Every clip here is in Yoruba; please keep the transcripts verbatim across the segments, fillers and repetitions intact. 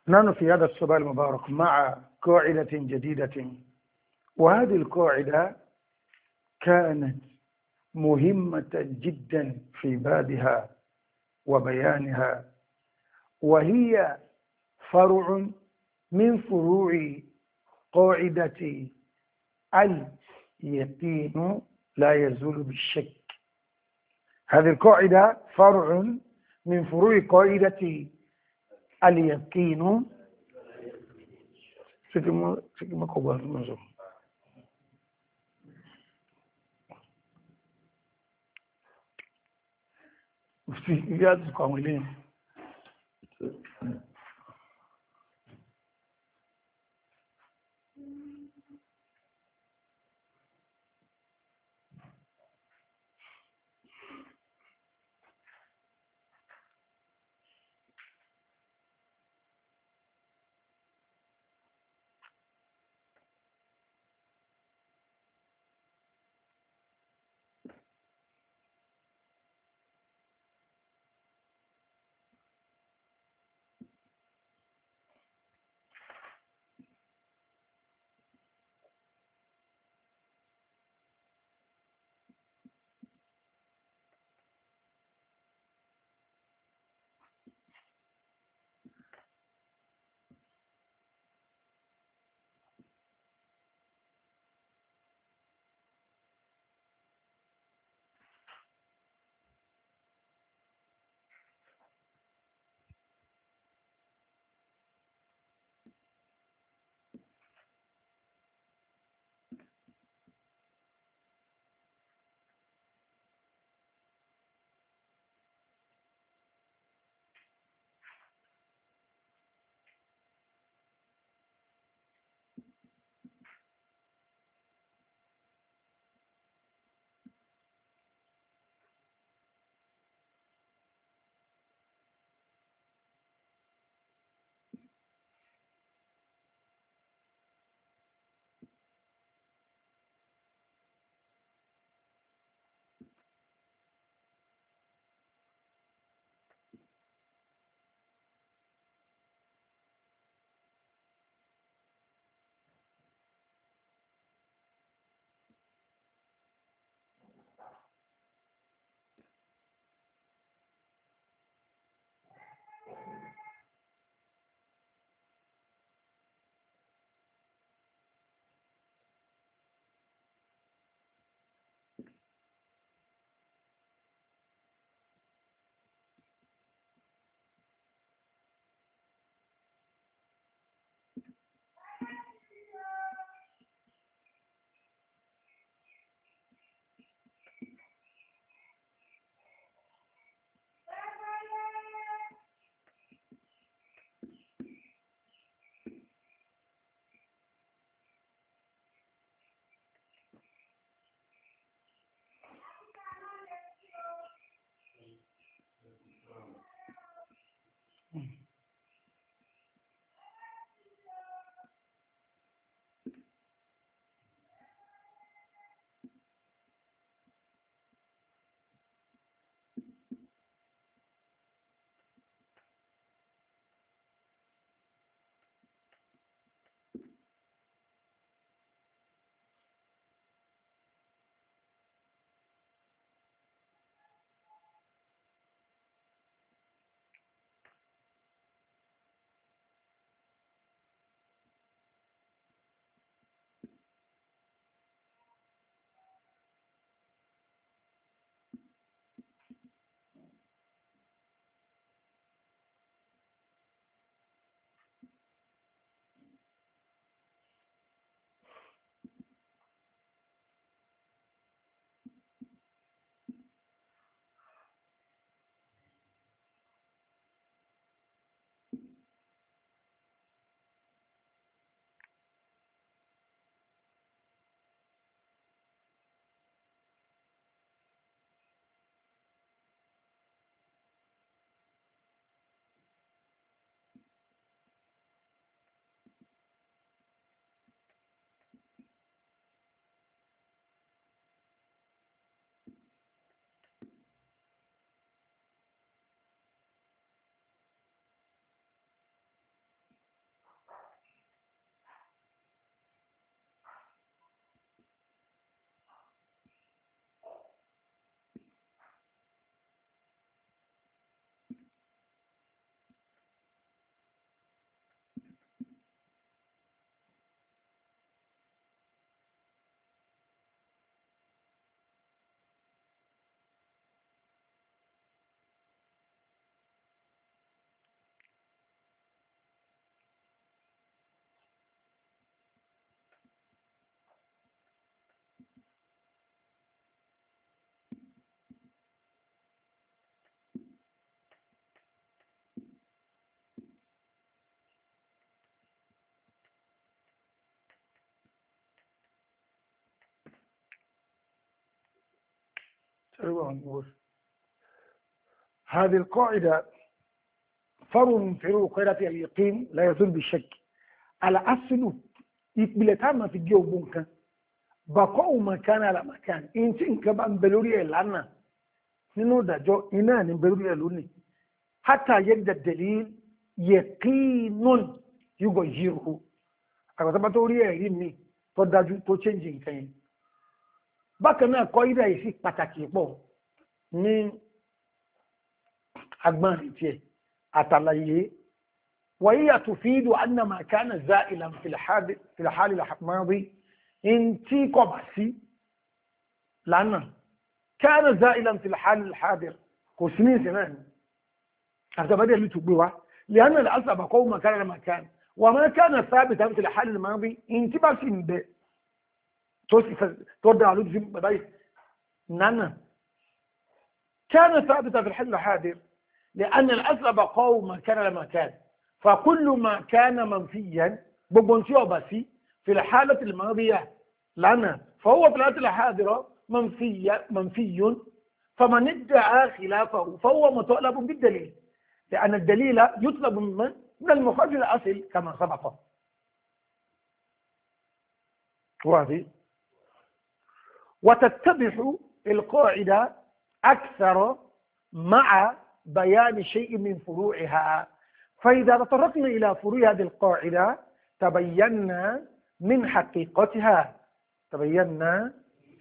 نحن في هذا الصباح المبارك مع قاعدة جديدة، وهذه القاعدة كانت مهمة جدا في بابها وبيانها، وهي فرع من فروع قاعدة اليقين لا يزول بالشك. هذه القاعدة فرع من فروع قاعدة اليقين هذه القاعدة فرع من فروع قاعدة اليقين لا يزول بالشك. الأصل يقبل في الجو بنك بقاء مكان على مكان إن تنك بان بلوري لنا ننو دا جو إنان بلوري لوني حتى يجد الدليل يقين يغيره أكبر توري يمي تداجو تو changing كين bákan náà قاعدة yìí sì pàtàkì pọ̀ ní agbọ́n tiẹ̀ àtàlàyé وهي تفيد أن ما كان زائلا في الحال في الحال الماضي انتي قبسي لأنه كان زائلا في الحال الحاضر كسنين سنان هذا بدأ اللي تقوله لأن الأصل بقوم ما كان ما كان وما كان ثابتا في الحال الماضي انتي بس ب توصف تودع على لوجي بداية نانا كان ثابتا في الحال الحاضر لأن الأصل بقوم ما كان لما كان فكل ما كان منفيا ببنسيو بسي في الحالة الماضية لنا فهو في الحالة الحاضرة منفي منفي فمن ادعى خلافه فهو مطالب بالدليل لأن الدليل يطلب من من المخرج الأصل كما سبق. واضح؟ وتتضح القاعدة أكثر مع بيان شيء من فروعها. فإذا تطرقنا إلى فروع هذه القاعدة تبينا من حقيقتها تبينا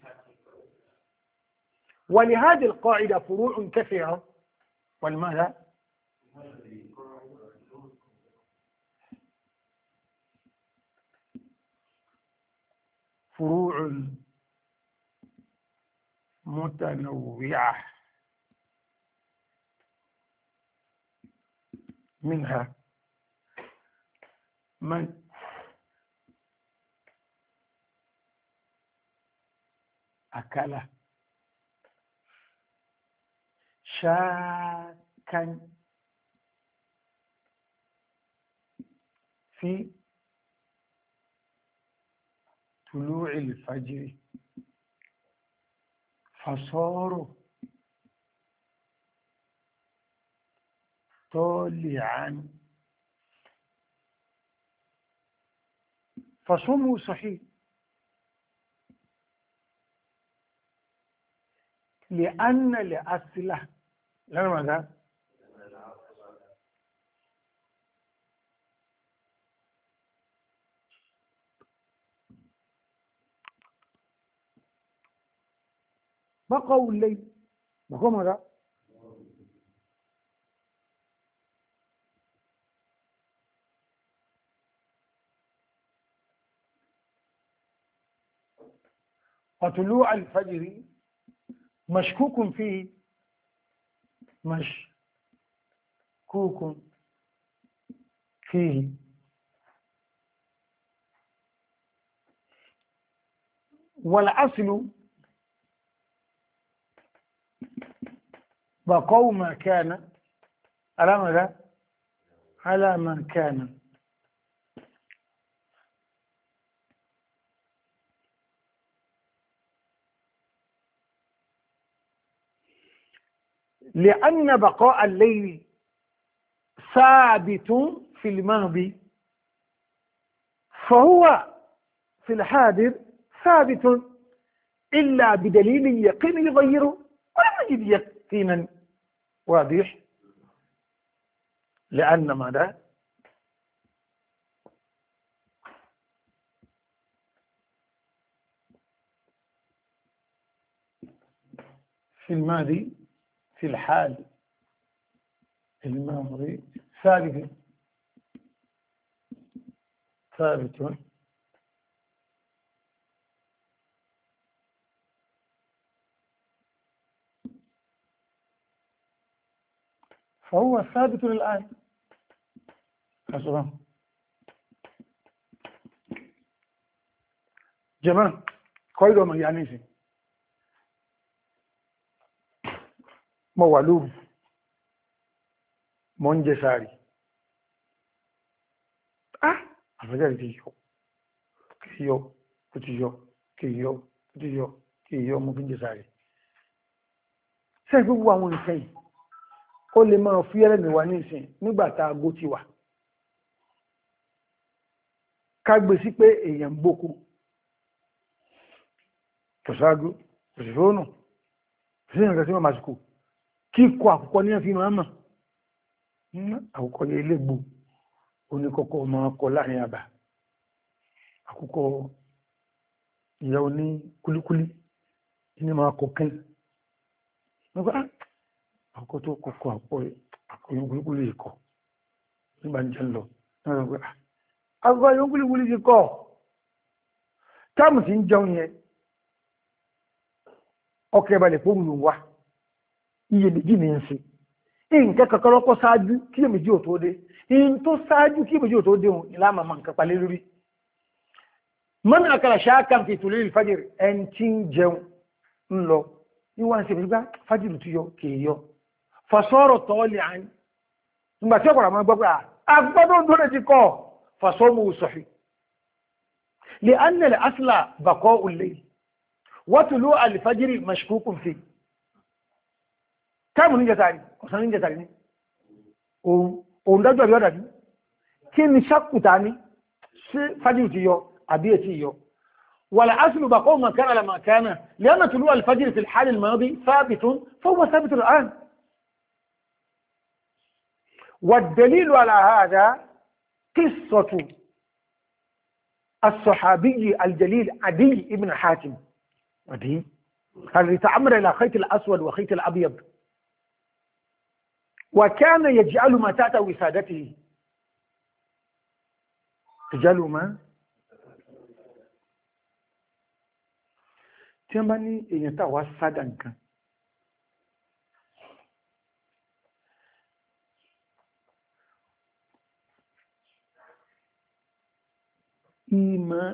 ولهذه القاعدة فروع كثيرة. والماذا؟ فروع متنوعة منها من أكل شاكا في طلوع الفجر فصاروا طالعا فصومه صحيح لأن لأصله لأن ماذا؟ بقوا الليل بقوا ماذا؟ وطلوع الفجر مشكوك فيه مشكوك فيه والأصل بقوا ما كان على ماذا؟ على ما كان لأن بقاء الليل ثابت في الماضي فهو في الحاضر ثابت إلا بدليل يقين يغيره ولم يجد يقينا واضح. لأن ماذا؟ في الماضي في الحال الماضي ثابت ثابت فهو ثابت الآن. حسنا جماعة قيدوا ما يعني شيء موالوف منجساري ah àfẹ́jẹ́ ti yọ kí yọ kó ti yọ kí yọ kó ti yọ kí yọ mo fi ń jẹ sáré sẹ́yìn gbogbo àwọn nǹkan yìí ó lè máa fi ẹlẹ́mì wa ní ìsìn nígbà tá a gó ti wà ká gbé sí pé èèyàn gbókú tọ̀sáájú òṣìṣónù sí ìrìnkà sí màmásìkò kíkọ àkùkọ ní ẹ̀fí máa mọ̀ àkùkọ ní elégbò oníkọ́kọ́ máa kọ láàrin àbà àkùkọ ìyá oní kúlíkúlí ní máa kọ kẹ́ àkùkọ tó kọ́kọ́ àkọyún kúlíkúlí ìkọ̀ nígbà ń jẹ́ lọ àkùkọ àyún kúlíkúlí ti kọ́ táàmù sí ń jẹun yẹn ọkẹ́ balẹ̀ pòmùlù wá iye méjì ní ń ṣe nǹkan kankan lọ́kọ́ ṣáájú kí iye méjì ò tó dé in tó ṣáájú kí iye méjì ò tó dé òun ìlàmà máa nǹkan palẹ́ lórí mọ́nà àkàrà ṣáàkà fi tòlé ìfàjìrì ẹni tí ń jẹun ń lọ ní wọ́n ṣe nígbà fàjìrì tó yọ kèé yọ fàṣọ́rọ̀ tọ́ọ̀lì àyín nígbà tí ọ̀pọ̀lọpọ̀ máa gbọ́gbà agbọ́dọ̀ tó lè ti kọ́ fàṣọ́mù sọ̀fì lè annal asla bàkọ́ ulé wọ́tùlú alifajiri mashkukun fi táàmù ní jẹtàrí ọ̀sán ní jẹtàrí ní òun dájọ́ bí ọ́dàbí kí ni ṣàkùtà ní sí fajiri ti yọ àbí ètí yọ wàlá asìlù bàkọ́ makana ala makana lẹ́nà tùlú alifajiri fi hálì mọ́bí sábìtún fọwọ́ sábìtún al'an والدليل على هذا قصة الصحابي الجليل عدي ابن حاتم عدي الذي تعمر إلى خيط الأسود وخيط الأبيض وكان يجعل ما تحت وسادته يجعل ما تيمباني ينتا وسادنك ìmọ̀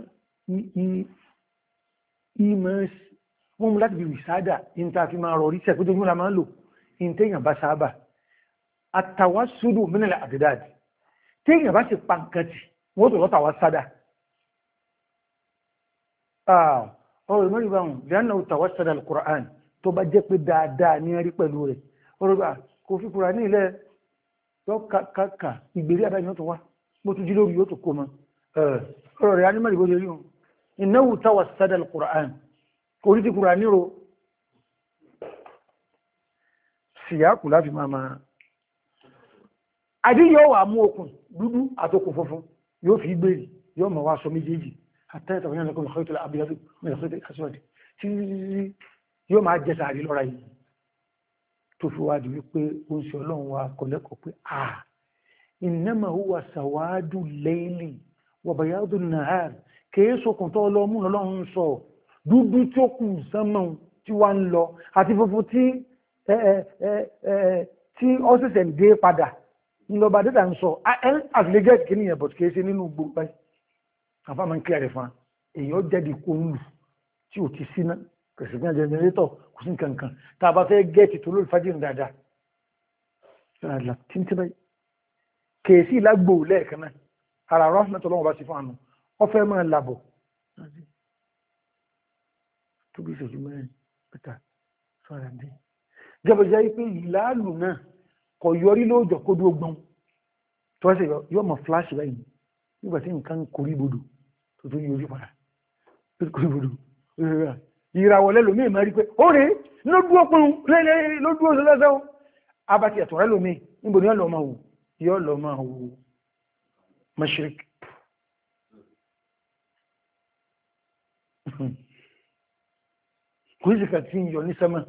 ìmọ̀ wọ́n mú láti bí wìsádà ìntà fi máa rọrí tẹ́ pẹ́jọ́ múlá máa ń lò ìntẹ́yàn bá sáábà àtàwà súdù mínàlẹ̀ àdìdáàdì tẹ́yàn bá sì pa nǹkan tì wọ́n tó lọ́tàwà sádà ọ̀rọ̀ ìmọ̀rí bá wọn lẹ́nà òtàwà sádà al-Qur'an tó bá jẹ́ pé dáadáa ní rí pẹ̀lú rẹ̀ ọ̀rọ̀ kò fi kúrò ní ilẹ̀ yọ kàkà ìgbèrí àdáyìn tó wá mo tún jí lórí yóò tó kó mọ́ ọ̀rọ̀ rẹ̀ anímọ̀ ìbò lórí wọn innahu tawassada al-Qur'an orí ti kùrà níro síyákù láti máa máa àdí yóò wà mú okùn dúdú àtòkùn funfun yóò fi gbèrè yóò mọ̀ wá sọ méjèèjì àtẹ́ẹ̀tọ̀ yóò lọ́kùn khayt al-abyad min khayt al-aswad tí yóò máa jẹ́ sàárì lọ́ra yìí tó fi wá di wípé ó ń ṣe ọlọ́run wa kọ̀lẹ́kọ̀ọ́ pé à innama huwa sawadu layli wọ̀bàyádù nàár kìí sókùn tó lọ mú lọ́lọ́run sọ dúdú tí ó kù sánmọ̀ tí wá ń lọ àti funfun tí tí ó ṣẹ̀ṣẹ̀ ń dé padà ńlọba dẹ́ta ń sọ àtìlẹ́gẹ́ẹ̀tì kì níyẹn bọ̀t kìí ṣe nínú gbogbo báyìí àfa máa ń kílẹ̀ rẹ̀ fún wa èyí ó jẹ́ di kó ń lù tí ò ti síná kìí ṣe jẹnẹrétọ̀ kò sí nǹkan kan tá a bá fẹ́ gẹ́ẹ̀tì tó lórí fájìrì dáadáa kìí sí ìlágbò lẹ́ẹ̀kan náà ara rọ́fínàtọ̀ lọ́wọ́ bá ti fún àmì ọfẹ́ máa làbọ̀ tó bí ìṣẹ́jú mẹ́rin pẹ̀tà sọ́ra dé gẹ́bẹ̀jẹ́ wípé ìlàálù náà kọ̀ yọrí lóòjọ́ kó dúró gbọ́n tó ẹ́sẹ̀ yọ mọ̀ flash báyìí nígbà tí nǹkan kórí bodò tó tó yọrí padà kórí bodò ìràwọ̀ lẹ́lòmí máa rí pé ó rèé ló dúró pọ́n ló dúró lọ́sẹ̀ abati ẹ̀tọ̀ rẹ̀ lómi níbo ni yọ́ lọ máa wò yọ́ lọ máa wò mashrik kò sí kà tí ń yọ ní sẹ́mà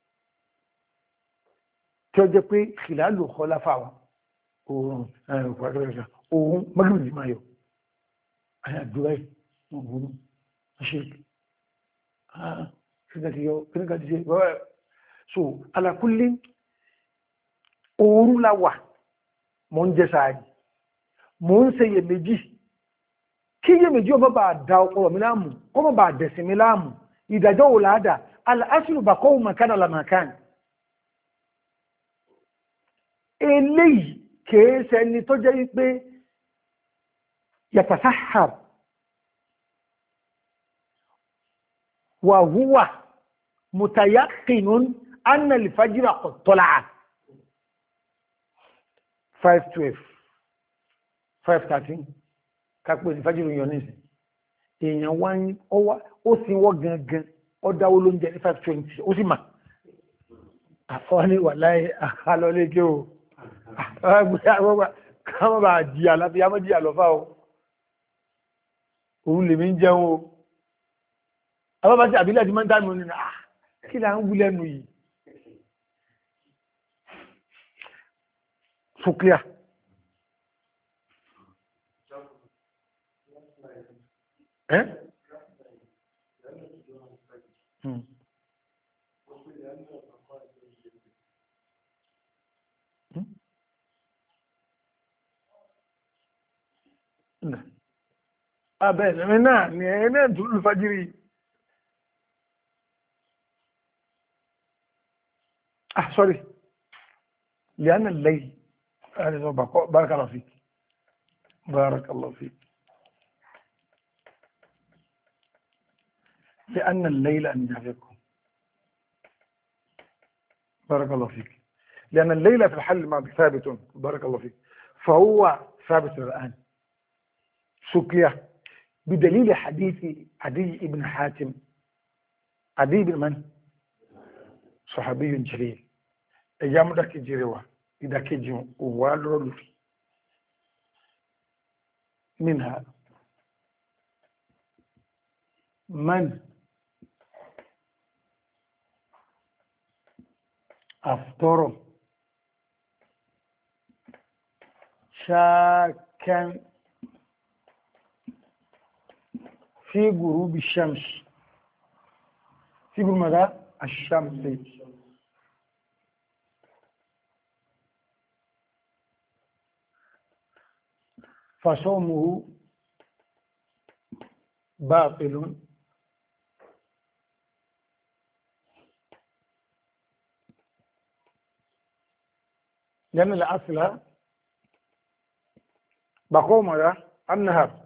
tí ó jẹ́ pé kìláàlù kọlá fáwà ohun mọ́gbìnì máa yọ àyàdúrà ìwọ̀n mashrik so alákúlé oòrùn láwà mọ́ ń jẹ́ sáàdì mo ń ṣe iyèméjì kí iyèméjì ọmọ bá da ọpọlọ mi láàmú kọmọ bá dẹ̀sìn mi láàmú ìdájọ́ wò láàdà al-aslu baqa'u makana la makan eléyìí kìí ṣẹni tó jẹ́ wípé yatasahhar wa huwa mutayaqinun أن الفجر قد طلع five twelve five thirteen kápẹ́ ìfàjìrò yọ nísìn èèyàn wá ń ọwá ó sì wọ́ gangan ó dáwó lóúnjẹ ní five twenty ó sì mà àfọwọ́ ní wà láyé àkálọ́lé kí o káwọn bá jí àlàáfíà mọ́ jí àlọ́fà o òun lèmi ń jẹun o àbábá sí àbílẹ̀ tí máa ń dá mi nínú ah kí là ń wú lẹ́nu yìí so clear. Eh? Hmm. Hmm? Abẹ́ ẹ̀mí náà ni ẹ̀yẹ náà tó lù fàjírí. Ah, sorry. لأن الليل بارك الله فيك بارك الله فيك لأن الليل أنجابكم بارك الله فيك لأن الليل في الحل ما ثابت بارك الله فيك فهو ثابت الآن سكية بدليل حديث عدي بن حاتم عدي بن من؟ صحابي جليل أيام ذاك جريوا إذا كجوا والرول منها من أفطر شاكا في غروب الشمس في غروب ماذا؟ الشمس فصومه باطل لأن الأصل بقوم على النهار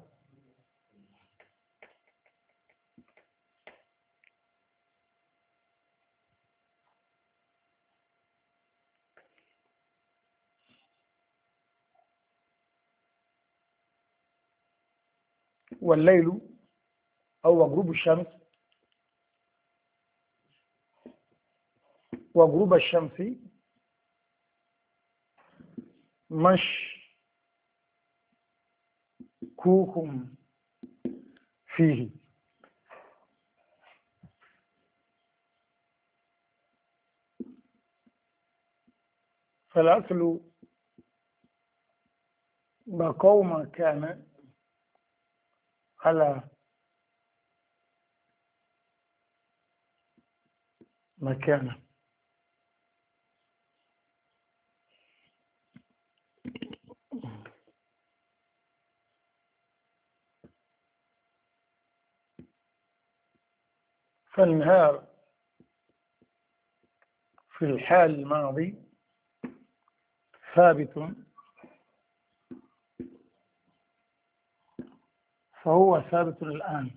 والليل أو غروب الشمس وغروب الشمس مشكوك فيه فالأصل بقاء ما كان على مكانه فالنهار في الحال الماضي ثابت فهو ثابت الآن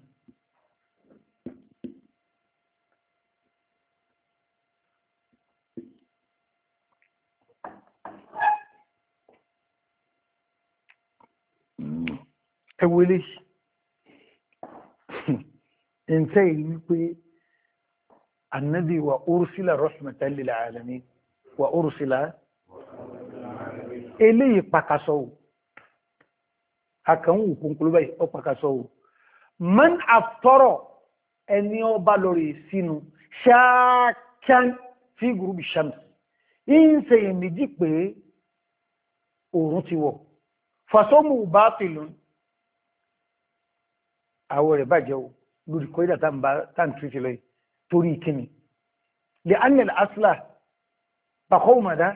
أولي انتهي النبي وأرسل رحمة للعالمين وأرسل إليه بكسو akan òkùnkùn báyìí ó pàkàṣọ́ ò man àftọ́rọ̀ ẹni ọba lórí sínú ṣáàkán fi gúrúbì shams in ṣe ìmìdí pé oòrùn ti wọ̀ fasọ́mù bátilun àwọ̀ rẹ̀ bàjẹ́ ò lórí kọ́ ìdá tàn tìrìtì lọ torí kíni lè annal asla bakọ́ mada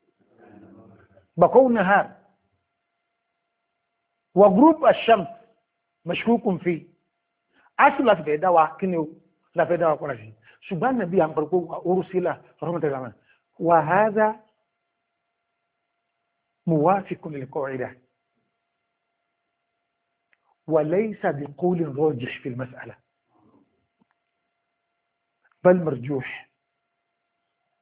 bakọ́ nahar وغروب الشمس مشكوك فيه اصل لا في دوا كنيو لا في دوا قراشي سبحان النبي ان بركو ارسل رحمه الله وهذا موافق للقاعده وليس بقول راجح في المساله بل مرجوح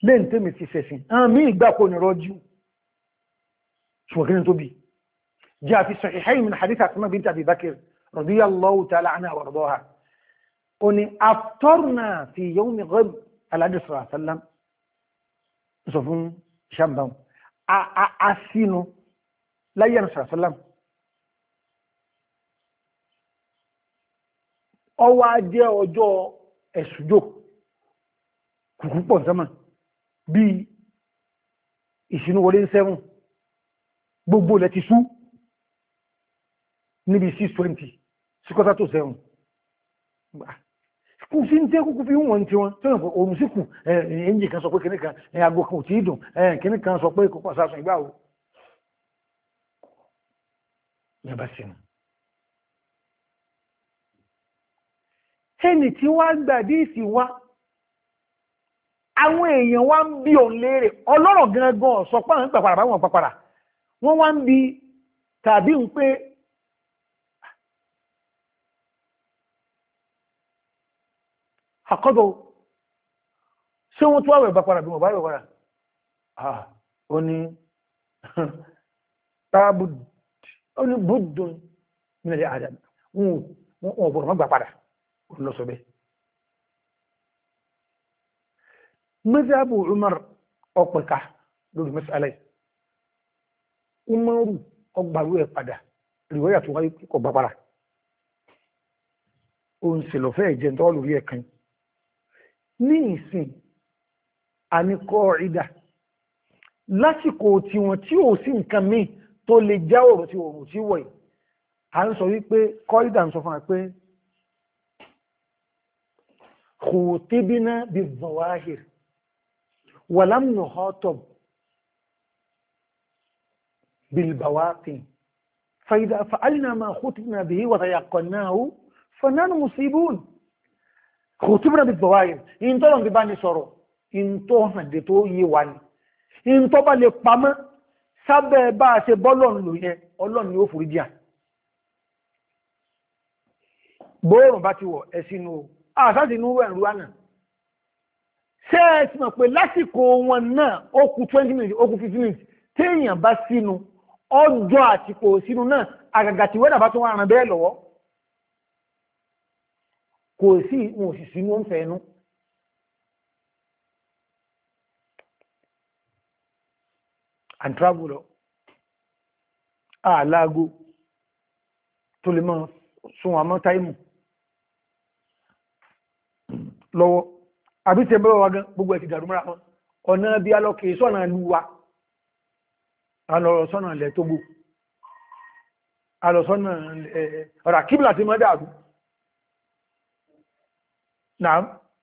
lẹ́yìn tẹ́mi ti sẹ̀sìn àmì ìgbà kò ní rọ́jú ṣùgbọ́n kí ni tó bí جاء في الصحيحين من حديث أسماء بنت أبي بكر رضي الله تعالى عنها وارضاها أني أفطرنا في يوم غد النبي صلى الله عليه وسلم صفون شامبام أسينو لا ينسى صلى الله عليه وسلم ọwọ́ ajẹ́ ọjọ́ ẹ̀sùjò kùkú pọ̀ sẹ́mà bí ìṣínú wọlé ń sẹ́wọ̀n gbogbo lẹ ti sú níbi six twenty síkọ́tà tó sẹ́wọ̀n kú sí ń tẹ́ kúkú fi wọ́n tí wọ́n tó yàn pé oòrùn síkù ẹ̀yìn kan sọ pé kìnnìkan ẹ̀yàgò kan ò tí ì dùn kìnnìkan sọ pé kòkó àsásùn ìgbà wo yẹba sínú ẹni tí wá gbàdí ìsì wá àwọn èèyàn wá ń bí òun léèrè ọlọ́rọ̀ gangan sọ pé àwọn pàpàrà báwọn pàpàrà wọ́n wá ń bí tàbí ń pé àkọ́dọ̀ ṣé wọ́n tó àwẹ̀ pàpàrà bí wọ́n bá rẹ̀ wára ó ní tábù ó ní búdùn nílẹ̀ àdàm wọn ò bọ̀rọ̀ mọ́ gbà padà lọ sọ bẹ́ mẹ́sàbù Umar ọpẹ̀ka lórí mẹ́sàlẹ̀ Umaru ọgbàrú ẹ̀ padà ríwáyà tó wáyé kọ̀ gbàpàrà o ń se lọ́fẹ́ ìjẹ́ tó lórí ẹ̀kan ní ìsìn àníkọ́ ìdá lásìkò tí wọ́n tí ò sí nǹkan míì tó lè já òrùn tí òrùn tí wọ̀ yìí a ń sọ wípé kọ́ ìdá ń sọ fún wa pé خوطبنا بالظواهر ولم نخاطب بالبواطن فإذا فعلنا ما خطبنا به وتيقناه فنحن مصيبون خوطبنا بالظواهر إن طلعوا بباني صاروا إن طلعوا ندتوا يوان إن طبعا لقمة سبب باس بولون لويه ọlọ́run ni ó forí díà bóòrùn bá ti wọ̀ ẹ̀sìn o àṣáàtì inú ẹ̀rù ànà ṣe ẹ̀sìn mọ̀ pé lásìkò wọn náà ó kù twenty minutes ó kù fifteen minutes téèyàn bá sínú ọjọ́ àtìkò sínú náà àgàgà tí wẹ́dà bá tún wà ràn bẹ́ẹ̀ lọ́wọ́ kò sí wọn ò sì sínú ó ń fẹ́ ẹnu and travel lọ àlágó tó lè mọ́ sun àmọ́ táìmù lọ́wọ́ àbí tẹ́ bẹ́rẹ̀ wa gan gbogbo ẹ̀ ti dàrú mọ́ra wọn ọ̀nà bí alọ́kè sọ́nà lúwa alọ́rọ̀ sọ́nà ilẹ̀ Tógò alọ́sọ́nà ọ̀rà kíbìlà ti mọ́ dàrú náà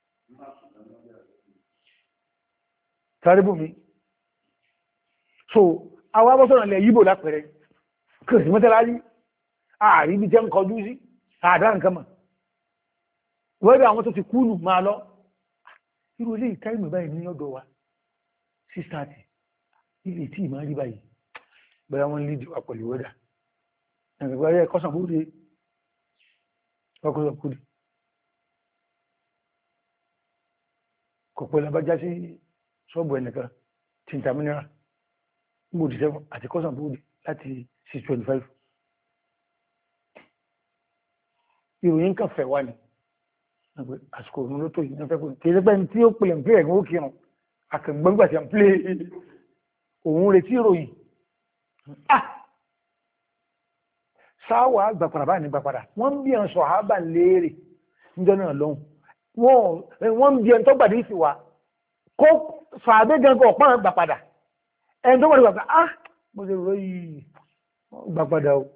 tàríbù mi so àwọn abọ́sọ́nà ilẹ̀ yíbò lápẹẹrẹ kìrìsì mọ́tẹ́láyí ààrí bí jẹ́ ń kọjú sí àdá nǹkan mọ̀ wẹ́rẹ́ àwọn tó ti kúlù máa lọ irú ilé ìkáìmù báyìí ní ọ̀dọ̀ wa six thirty ilé tí ìmọ̀ rí báyìí bẹ̀rẹ̀ wọn lè dìwà pẹ̀lú wẹ́dà ẹ̀gbẹ̀rẹ̀ kọ́sàn búrúdé ọkọ̀sàn kúrì kò pẹ̀lú abájá sí ṣọ́ọ̀bù ẹnìkan tí ń ta mineral gbòdì seven àti kọ́sàn búrúdé láti six twenty five ìròyìn kan fẹ̀ wá ní àsìkò òun ló tó yìí nífẹ̀ẹ́ kò tí ẹgbẹ́ tí ó pèlè ń pè ẹ̀gbọ́n ó kírun akẹgbẹ́ngbà tí a ń pè òun retí ìròyìn ah sáwà gbàpadà báyìí ní gbàpadà wọ́n ń bí ẹn sọ̀hábà léèrè níjọ́ náà lọ́hùn wọ́n ń bí ẹn tó gbàdé ìsì wa kó sàbẹ́ gangan ọ̀pọ̀ gbàpadà ẹn tó gbàdé gbàpadà ah mo ṣe rọ yìí gbàpadà o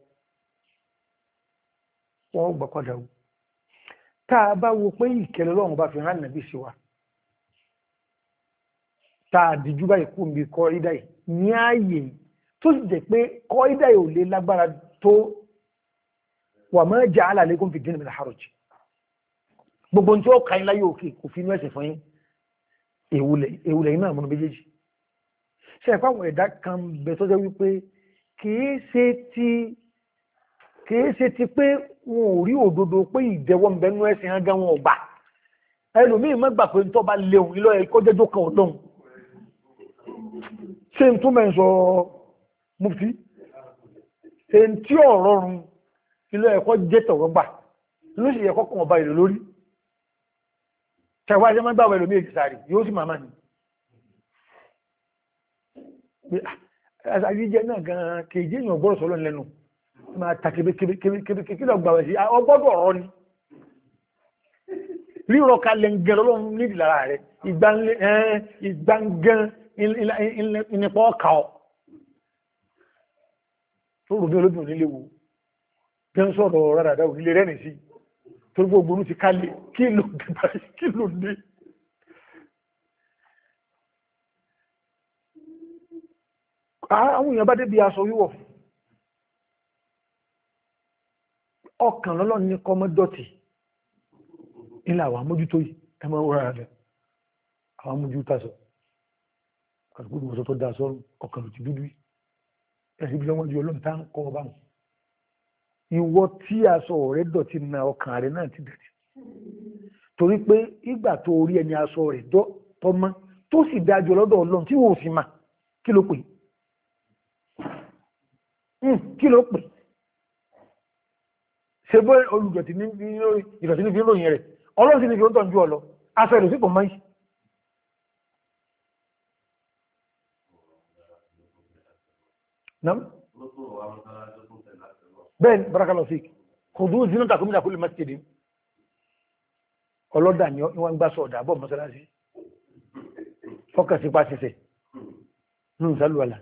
wọ́n gbàpadà o tá a bá wo pé ìkẹlẹ̀ Ọlọ́run bá fi rán nàbí sí wa tá a dìjú báyìí kú mi kọ́ ìdá yìí ní ààyè tó sì jẹ́ pé kọ́ ìdá yìí ò lè lágbára tó wà mọ́ jẹ́ alàlẹ́kùn fi dínà min haraj gbogbo tí ó kàí láyé òkè kò fi inú ẹ̀sẹ̀ fún yín èwùlẹ̀ iná àmúnú méjèèjì ṣe ẹ̀fà àwọn ẹ̀dá kan bẹ̀ tó jẹ́ wípé kìí ṣe ti kìí ṣe ti pé wọn ò rí òdodo pé ìdẹ̀wọ́ ń bẹnu ẹ̀sìn hàn gan wọn ọ̀gbà ẹlòmíì má gbà pé ń tọ́ bá léwu ilọ́ ẹ̀ kó jẹ́jọ́ kan ọlọ́run ṣe ń tún mẹ́ sọ mufti ṣe ń tí ọ̀rọ̀ run ilé ẹ̀kọ́ jẹ́ tọ̀rọ̀ gbà ló sì ẹ̀kọ́ kan ọba ìlú lórí ṣẹ̀wá jẹ́ máa gbàwẹ̀ lómi èjì sáré yóò sì máa máa ní àyíjẹ́ náà gan kèjì èèyàn gbọ́rọ̀ sọ́lọ́ lẹ́nu máa ta kébékébé kí lọ gbàwẹ̀ sí ọgbọ́dọ̀ ọ̀rọ̀ ni rírọ̀ kalẹ̀ ń gẹ̀rọ lọ́run nídìí lára rẹ̀ ìgbàngán ìnipọ̀ ọkà ọ̀ tó rò bí olóbìn onílé wo bí ń sọ̀rọ̀ rárá onílé rẹ̀ nì sí tó gbogbo orú ti kálé kí ló dìbà kí ló dé àwọn èèyàn bá dé bí aṣọ wíwọ̀ ọkàn lọ́lọ́ ní kọmọdọ́tì ilẹ̀ àwọn amójútó yìí ẹ máa wọ́n rárá rẹ̀ àwọn amójútó sọ kàrùkú ìwọ̀sọ̀ tó dá sọ́rọ̀ ọkàn ló ti dúdú ẹ̀sìn bí wọ́n ju ọlọ́run tá ń kọ́ ọba wọn ìwọ tí aṣọ rẹ̀ dọ̀tí na ọkàn rẹ̀ náà ti dẹ̀tí torí pé ìgbà tó rí ẹni aṣọ rẹ̀ tọ́mọ́ tó sì dájọ́ lọ́dọ̀ ọlọ́run tí wọ́n fi mà kí ló pè kí ló pè ṣe bó olùdọ̀tí ní ìdọ̀tí ní fi ń ròyìn rẹ̀ ọlọ́run sì ní fi ó tọ́jú ọ lọ aṣọ ìlú sí kò máa yìí نعم بين بارك الله فيك خذوا زينتكم من كل مسجد ọlọ́dà ni wọ́n gbá sọ̀dà bọ́ mọ́sálásí fọ́kà sí pàṣẹsẹ̀ ní ìsálùwàlá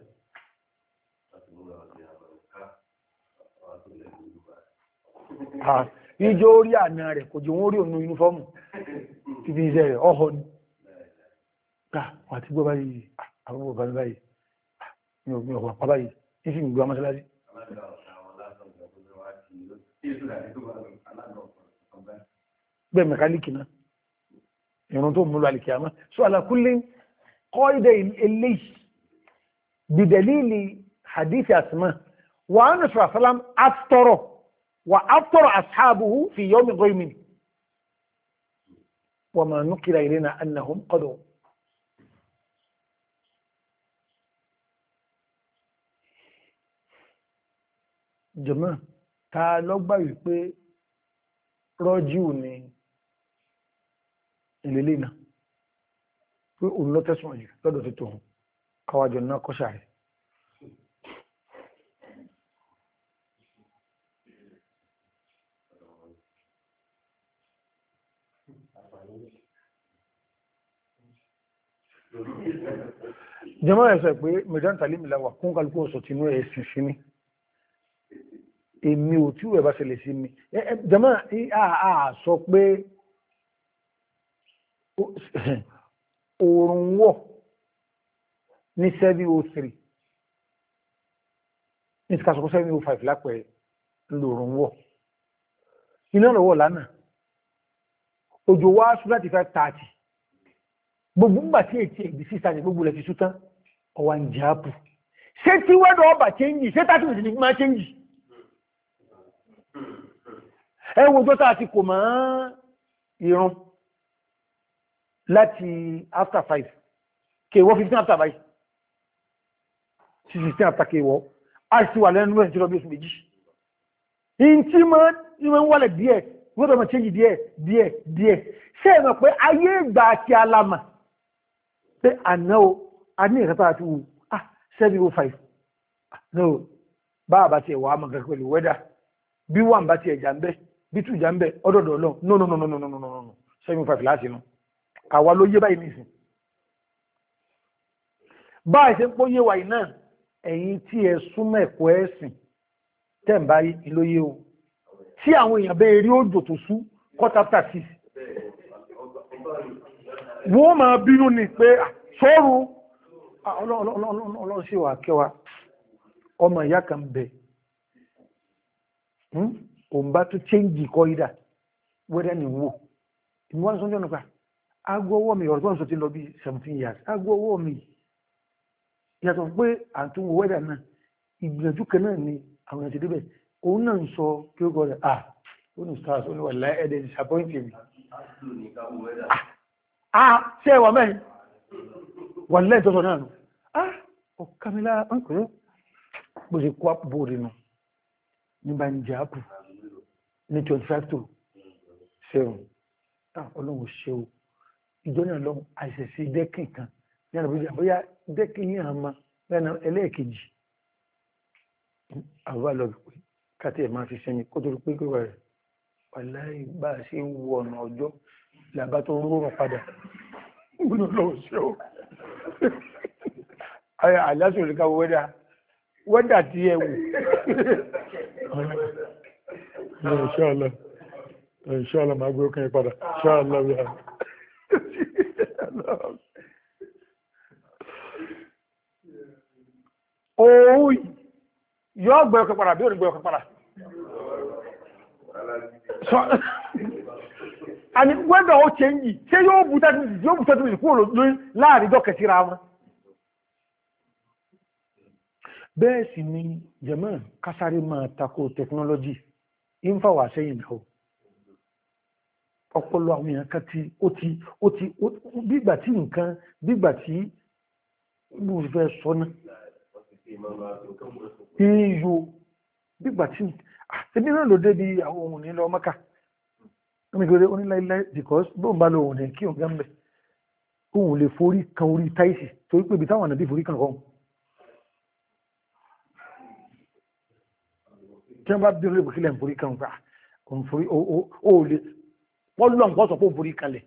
ìjọ orí àna rẹ̀ kò jù wọ́n rí ònú yúnífọ́ọ̀mù tí fi iṣẹ́ rẹ̀ ọ̀họ́ ní ká wà tí gbọ́ báyìí àwọn ọ̀bá báyìí mi ò wà pa báyìí ìsì ìgbò amásálásí bẹ́ẹ̀ mẹ́kálíkì náà ìrùn tó múlò alìkìyàmá so alákúlé kọ́ ìdẹ̀ eléyìí bìdẹ̀lìlì hadithi asma wa ánà sọ̀rọ̀ sálám aftọ́rọ̀ wa aftọ́rọ̀ ashabuhu fi yawmi ghaymin wa ma nukira ilayna annahum qadu jẹ́mọ́ ta lọ́gbà wípé rọ́jíù ni ìlélé náà pé òun lọ tẹ́sùn yìí lọ́dọ̀ tó tó hùn káwàjọ náà kọ́ṣà rẹ̀ jẹ́mọ́ ẹ̀sẹ̀ pé mẹ́jọ́n tàlímì láwà kún kálukú ọ̀sọ̀ tínú ẹ̀sìn sí ní èmi ò tí ó ẹ̀bá ṣẹlẹ̀ sí mi jẹ́mọ́ àà sọ pé oòrùn wọ̀ ní seven oh three ní ti ká sọ pé seven oh five lápẹ̀ lòrùn wọ̀ iná lọ́wọ́ lánàá òjò wá sún láti five thirty gbogbo ńgbà tí ètí èdè sísá ní gbogbo lẹ́ti sútán ọwà ń jẹ́ àpù ṣé tí wẹ́dọ̀ ọba chẹ́ńjì ṣé thirty minutes ní máa chẹ́ńjì ẹ wo tó tàà ti kò máa ìrun láti after five kéwọ́ fifteen after five sixteen after kéwọ́ a sì wà lẹ́nu mẹ́sìn tí lọ bí oṣù méjì in tí máa ń wọlẹ̀ díẹ̀ wọ́n máa chẹ́ńjì díẹ̀ díẹ̀ díẹ̀ ṣé ẹ mọ̀ pé ayé ìgbà àti alama pé àná o a ní ìrẹ́ta àti wù ah seven oh five no bá àbá ti ẹ̀wà àmọ̀ gẹ́gẹ́ pẹ̀lú wẹ́dà bí wọ́n bá ti ẹ̀jà ń bẹ́ bí tù ìjà ń bẹ́ ọdọ̀dọ̀ lọ no no no no no no no no seven oh five láti nù àwa ló yé báyìí nìsín báyìí ṣe ń pọ́ yé wa yìí náà ẹ̀yin tí ẹ súnmọ́ ẹ̀kọ́ ẹ̀sìn tẹ̀ ń báyìí ìlóyè o tí àwọn èèyàn bẹ́ẹ̀ rí òjò tó sú quarter after six wọ́n máa bínú ni pé sọ́rù ọlọ́run sí wà kẹwàá ọmọ ìyá kan bẹ̀ òun bá tó chẹ́ǹjì kọ́ ìdá wẹ́rẹ́ ni wò ìmúwọ́n sọ́jọ́ nípa agbó ọwọ́ mi ọ̀rọ̀ tó ń sọ ti lọ bí seventeen years agbó ọwọ́ mi yàtọ̀ pé àtúnwò wẹ́dà náà ìgbìyànjú kan náà ni àwọn ẹ̀sẹ̀ débẹ̀ òun náà ń sọ kí ó gọ́ rẹ̀ ah ó ní stars ó ní wà láì ẹ̀dẹ̀ disappointing ah ṣe wà mẹ́rin wà lẹ́yìn tọ́sọ náà nù ah ọ̀kàmílá ọ̀nkùnrin bó ṣe kó àpò bóòrè nù ní bá ń jẹ́ àpò ní twenty five to seven ọlọ́run ṣe o ìjọ náà lọ́wọ́ àìsẹ̀sí dẹ́kìn kan ní àbújá bóyá dẹ́kìn ní àmà lẹ́nà ẹlẹ́ẹ̀kejì àwọn àlọ́bì pé káti ẹ̀ máa fi sẹ́ni kó tó rí pé kíwà rẹ̀ wàláì bá a ṣe ń wọ ọ̀nà ọjọ́ làbá tó ń rọrùn padà gbọ́dọ̀ lọ́wọ́ ṣe o àlásù rí ká wẹ́dà wẹ́dà tí ẹ wù inshallah inshallah máa gbé ókè padà inshallah wíwá ooo yóò gbé ọkọ̀ padà bí ò ní gbé ọkọ̀ padà so àni wẹ́dà ó ṣe ń yìí ṣé yóò bú tẹ́tù yóò bú tẹ́tù kúrò lórí láàrin dọ́kẹ̀síra wọn bẹ́ẹ̀ sì ni jẹ́mọ́ kásáré máa tako technology ń fà wá sẹ́yìn náà ọpọlọ àwọn èèyàn kan tí ó ti ó ti bígbà tí nǹkan bígbà tí mo fẹ́ sọ náà iyo bígbà tí ẹbí náà ló débi àwọn ohun ní lọ mọ́ká onígbèrè oníláìláì because bóun bá lọ ohun ní kí òun gẹ́m̀bẹ̀ ohun lè forí kan orí táìsì torí pé ibi táwọn ànàbí forí kan kọ́ tí wọ́n bá bí orí ìbùkílẹ̀ ń forí kan gbà òun forí ó lè wọ́n lọ nǹkan sọ pé ó forí kalẹ̀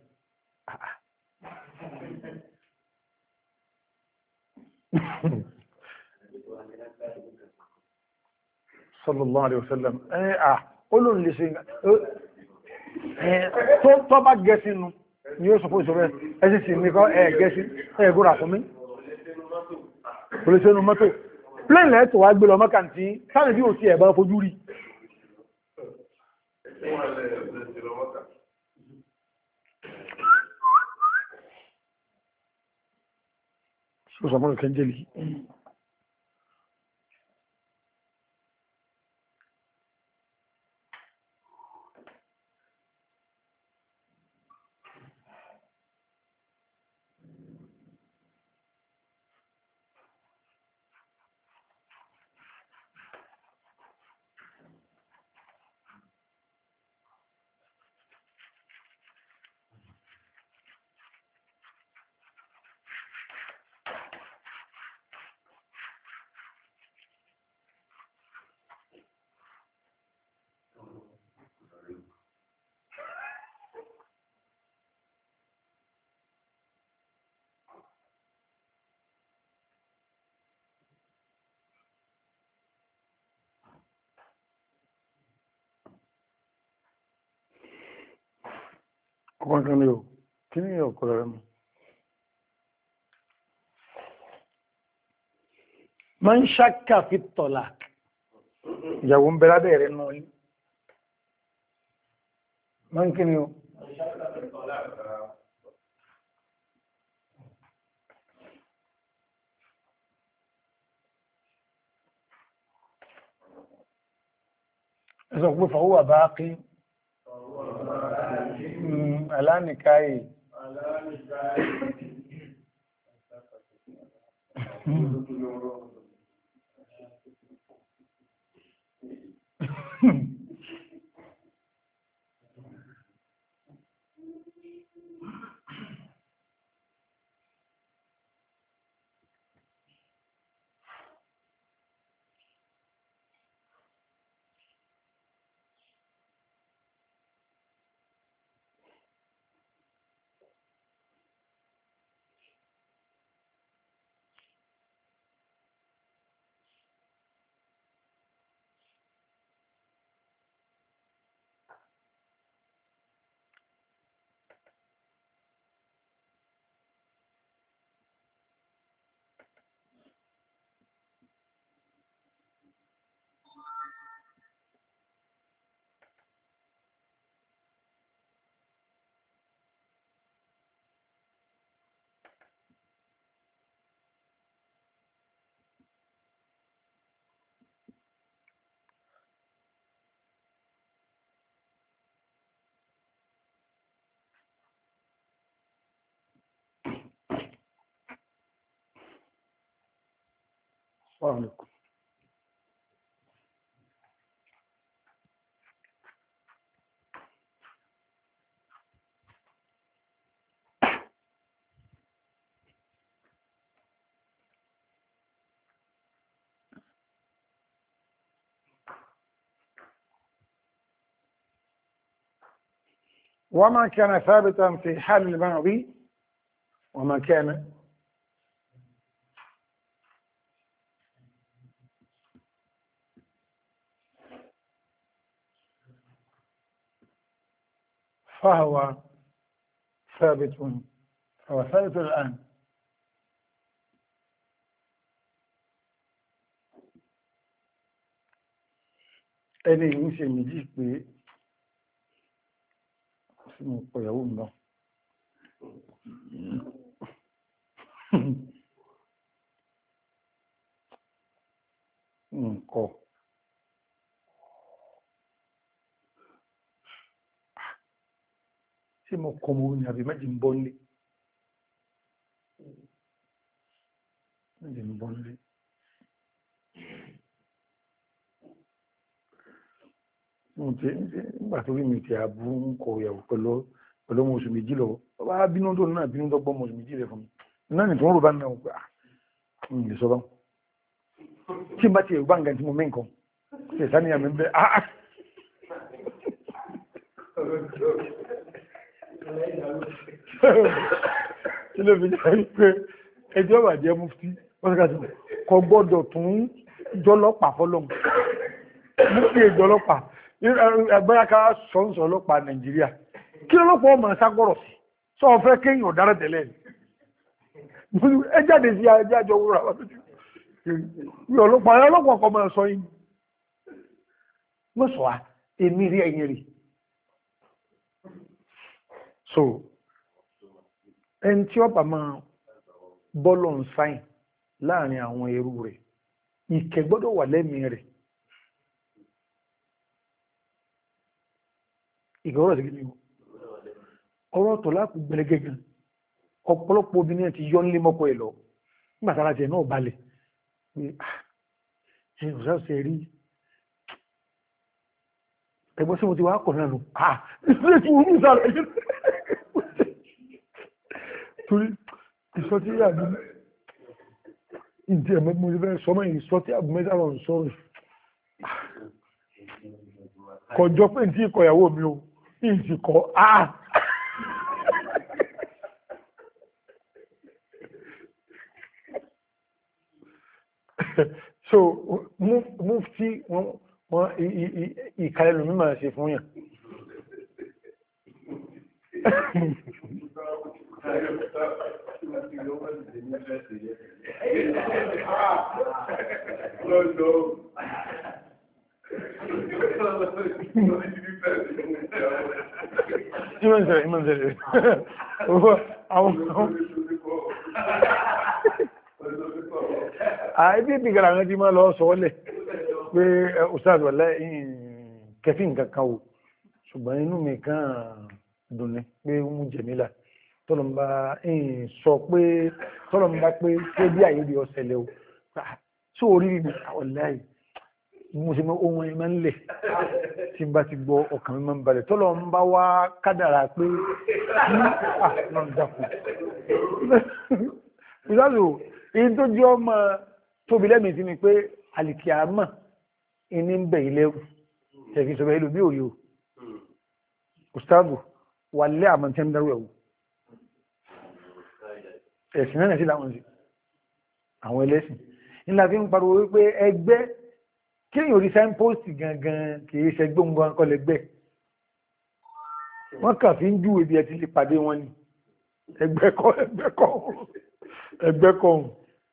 sallallahu alaihi wasallam ẹ́ à olóòn lè ṣe tó bá gẹ́sí nù ni ó sọ fún ìṣòro ẹ̀sì sí ní kọ́ ẹ̀ gẹ́sí ẹ̀ gúnra fún mi kò lè ṣe nù mọ́tò plane lẹ́tọ̀ wá gbé lọ mọ́kàntí sáàrì bí ò sí ẹ̀bá fojú rí ṣùgbọ́n ìkẹ́ jẹ́lì ọkùnrin kan ní o kí ní ọkọ̀ rẹ̀ mú ma ń ṣákà fi tọ̀lá ìyàwó ń bẹ̀rẹ̀ bẹ̀rẹ̀ náà yìí ma ń kí ni o ẹ̀sọ̀ pé fàwọ́ bá kí alánìkáyì وعليكم. وما كان ثابتا في حال الماضي وما كان فهو ثابت فهو ثابت الآن. ẹni ń ṣe méjì pé sínú ọ̀yàwó ń lọ nǹkan ṣé mo kọ mọ́ ní àbí méjì ń bọ́ nílé méjì ń bọ́ nílé nígbà tó rí mi ti àbú ń kọ ìyàwó pẹ̀lú pẹ̀lú ọmọ oṣù méjì lọ bá bínú tó náà bínú tó gbọ́ ọmọ oṣù méjì rẹ̀ fún mi náà nìkan rò bá náà wọ́n pé à ń lè sọ bá tí n bá ti ẹ̀rù bá ń gan tí mo mí nǹkan ṣe sáníyàn mi ń bẹ́ àá kí ló fi jẹ́ pé ẹjọ́ bàjẹ́ mufti wọ́n sì ká sí kò gbọ́dọ̀ tún jọlọ́pàá fọlọ́mù mufti ìjọlọ́pàá agbáyàká sọ́nsọ̀ ọlọ́pàá Nàìjíríà kí lọ́lọ́pàá ọmọ ṣàgbọ́rọ̀ sí sọ fẹ́ kéyìn ọ̀dára tẹ̀lẹ̀ ẹ jáde sí ajá àjọ wúrà ọlọ́pàá ọlọ́pàá ọkọ̀ máa sọ yìí mọ́sọ̀á èmi rí ẹ̀yìn rí so ẹni tí ọba máa bọ́lọ̀ ń sáyìn láàrin àwọn ẹrú rẹ̀ ìkẹ́ gbọ́dọ̀ wà lẹ́mìí rẹ̀ ìgbọ́rọ̀ sí kí ni ọ̀rọ̀ tọ̀ láàpù gbẹ̀lẹ́gẹ́gẹ́ ọ̀pọ̀lọpọ̀ obìnrin ti yọ́ nílé mọ́kọ ẹ̀ lọ nígbàtàrà jẹ náà balẹ̀ ẹ̀ òṣàṣẹ́ rí ẹgbọ́n sí mo ti wá kọ̀ náà nù ah ìfẹ́ tí mo ní ìsára ẹ̀ torí ìsọ tí àbú ìdí ẹ̀mọ́ mo ti fẹ́ sọmọ́ ìsọ tí àbú mẹ́ta rọ̀ sọ́rọ̀ kọjọ pé tí ìkọ̀ ìyàwó mi o ìsìnkọ́ ah so mufti wọ́n ìkàlẹ̀ lómi máa ṣe fún yàn ìmọ̀ ìṣẹ̀lẹ̀ ìmọ̀ ìṣẹ̀lẹ̀ àwọn àìbí ìbìgàrà àwọn tí máa lọ sọ́ọ́lẹ̀ pé ustaz wàlá kẹfí nǹkan kan wò ṣùgbọ́n inú mi kàn dùn ní pé mú jẹ̀mílà tọ́lọ̀mbá sọ pé tọ́lọ̀mbá pé ṣé bí àyè bí ọ̀sẹ̀lẹ̀ o ṣó orí mi wàláhì mo ṣe mọ́ ohun ẹ̀mọ́ ńlẹ̀ tí n bá ti gbọ́ ọkàn mi máa ń balẹ̀ tọ́lọ̀mbá wá kádàrà pé ní àwọn ìdàkùn ìdájọ́ èyí tó jẹ́ ọmọ tóbi lẹ́mìí sí ni pé alìkìámà ìní ń bẹ̀ ilé ẹ̀fí sọ bẹ́ẹ̀ lómi òye o ustazu wà lé àmọ́ tí ń dárú ẹ̀wò ẹ̀sìn náà sí láwọn sí àwọn ẹlẹ́sìn nílá fi ń pariwo wípé ẹgbẹ́ kéèyàn orí signpost gangan kìí ṣẹgbẹ́ òun gan kọ́ lẹ́gbẹ́ wọ́n kàn fi ń júwe bí ẹ ti lè pàdé wọn ni ẹgbẹ́ kọ́ ẹgbẹ́ kọ́ ẹgbẹ́ kọ́ òun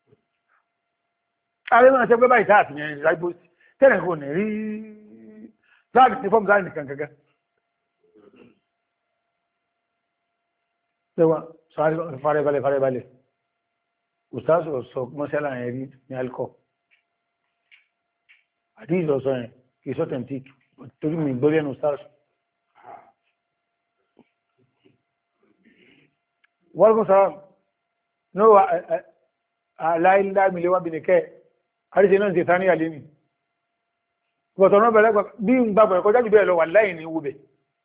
ààrẹ máa ṣẹgbẹ́ báyìí táà fi yẹn signpost tẹ́lẹ̀ kò ní rí láàrín ní fọ́ọ̀mù sáà nìkan gangan tẹwa farabalẹ̀ farabalẹ̀ ustaz sọ mọ́sálà yẹn rí ní alcohol àdíjì ọ̀sọ̀ yẹn kìí sọ tẹ̀mtíkì torí mi gbọ́lẹ̀ ẹnu ustaz wọ́n kún sára ní aláìláàmìlẹ̀ wà bí nìkẹ́ àríṣẹ́ náà ṣe tání àlé mi bọ̀tọ̀ náà bẹ̀rẹ̀ bí n gbàgbọ̀ ẹ̀kọ́ jáde bẹ́ẹ̀ lọ wà láì ní wúbẹ̀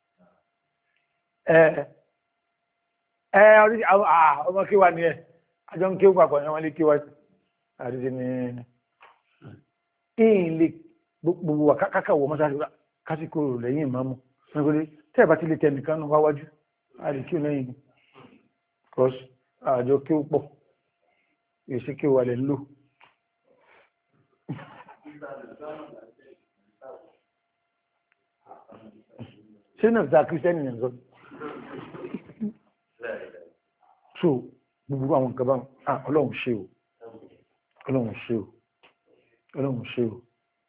ẹ ọmọ kí wà ní ẹ àjọ ń kí ó papọ̀ ní wọn lè kí wá àríṣẹ́ ní ìyìn lè gbogbo wà kákàwọ̀ mọ́sáàsì kásìkò lẹ́yìn ìmáàmù nígbàdé tẹ́ ẹ̀ bá ti lè tẹ nìkan náà wáwájú àrí kí ó lẹ́yìn kọ́s àjọ kí ó pọ̀ èsì kí ó wà lẹ́ ń lò ṣé náà ta kírísítẹ́nì yẹn sọ so gbogbo àwọn nǹkan bá ọlọ́run ṣe o ọlọ́run ṣe o ọlọ́run ṣe o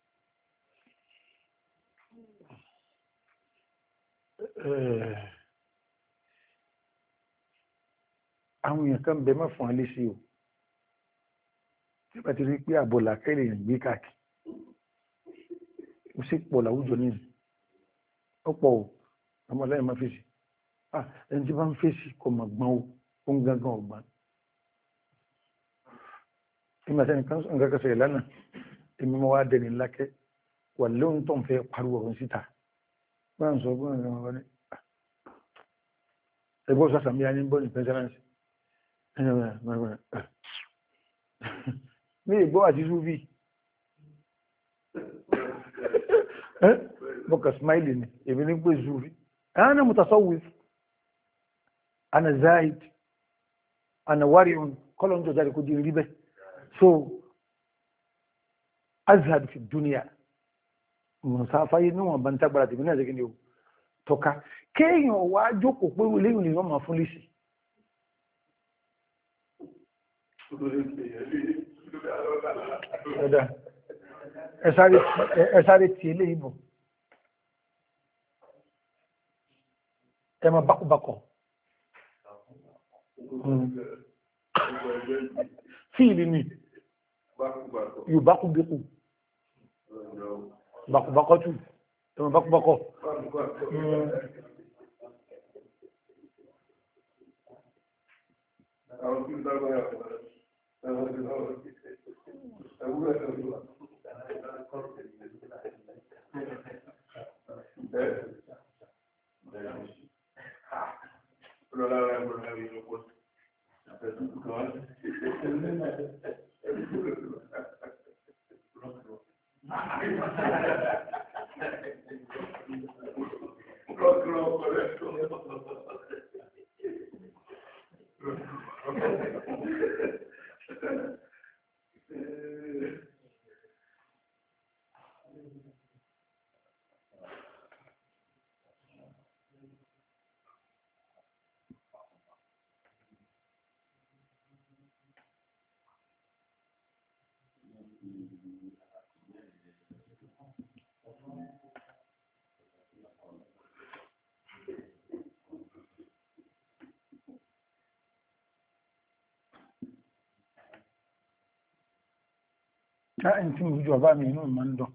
àwọn èèyàn kan bẹ má fún alé sí o tí bá ti rí pé àbọ̀là kẹ́lẹ̀ èèyàn gbé káàkiri ó sì pọ̀ láwùjọ ní ọ̀pọ̀ o ọmọ aláìmọ́ máa fèsì ah ẹni tí bá ń fèsì kò mọ̀ gbọ́n o ó ń gángan ọ̀gbọ́n ìmọ̀ àti ẹnìkan nǹkan kan sọ̀rọ̀ lánàá èmi mọ́ wá dẹni lákẹ́ wà lóhun tó ń fẹ́ pariwo ọ̀run síta wọ́n ń sọ fún ẹ̀rọ wọn ní ẹgbẹ́ sàṣàmì ayé ń bọ́ ní pẹ́ńsẹ́lánsì ní ìgbọ́ àti súfì bọ́kà smiley ni èmi ní pé súfì ana mutasawwif ana zahid ana wari'un kọ́lọ̀ ń jọ jáde kó di rí bẹ́ẹ̀ so azhad fi dunya mọ̀sáfáyé níwọ̀n bá ń tágbára tèmi náà jẹ́gẹ́ ni o tọ́ka kéèyàn wá jókòó pé léyìn lè wọ́n máa fún lèsì ẹ̀sáré tí ilé ìbò ẹmọ bákùbákọ̀ fíìlì ni yóò bákùbákù bákùbákọ̀ tù ẹmọ bákùbákọ̀ àwọn tí ó dágbà yà fún ẹwọ́n tí ó ẹwúrẹ́ ẹ̀rọ Ọlọ́lára ẹgbẹ̀rún ẹ̀rọ ìlọ́pọ̀ àtẹ̀sùn kan Rọ́kùnrin ọkọ̀rẹ́ tó káàkiri tí mo jù ọba mi inú ìmọ̀ ń dùn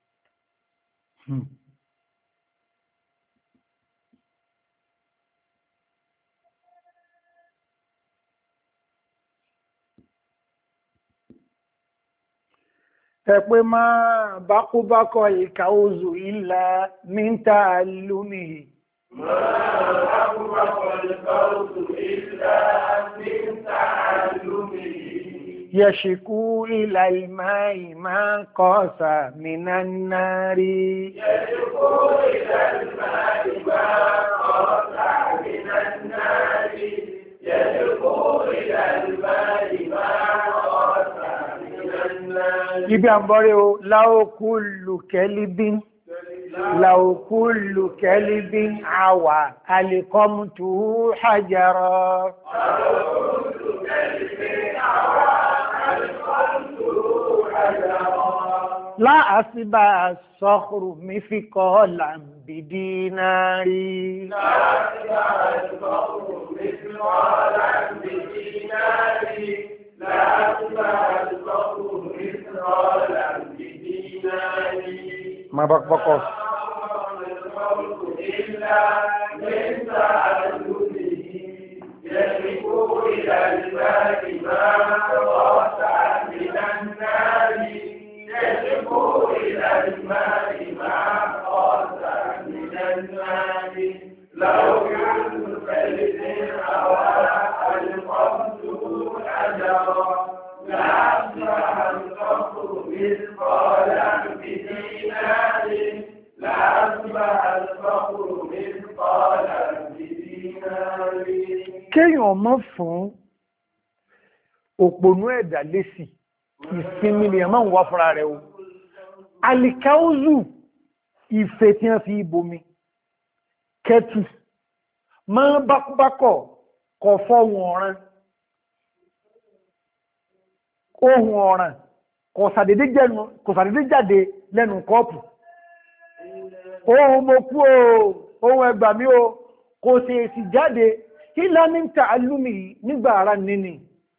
ẹ̀pẹ́ máa bákúbákọ̀ ìkà oòzù ìlà mínta lómi máa bákúbákọ̀ ìkà oòzù ìlà mínta lómi يشكو إلى الماء ما قاس من النار يشكو إلى الماء ما قاس من النار يشكو إلى الماء ما قاس من النار ibi àmbọ́rẹ́ o láó kúlù kẹ́líbín láó kúlù kẹ́líbín àwà alìkọ́mùtù hajara láó kúlù kẹ́líbín àwà لا أسبى الصخر مثقالا بديناري لا أسبى الصخر مثقالا بديناري لا أسبى الصخر مثقالا بديناري ما بقبقه إلا من تعلمه يشركوا إلى الماء ما قاس من النار òpònú ẹ̀dà lésì ìsinmi ni ẹ̀mọ́ ń wá fúnra rẹ̀ o alikauzu ìfẹ́ tí wọ́n fi bomi kẹtù máa bákúbákọ̀ kọ̀ fọ́hùn ọ̀ràn ohun ọ̀ràn kò sàdédé jáde lẹ́nu kọ́ọ̀pù ohun mo kú o ohun ẹgbà mi o kò sì èsì jáde ìlànìta alúmi nígbà ara nínú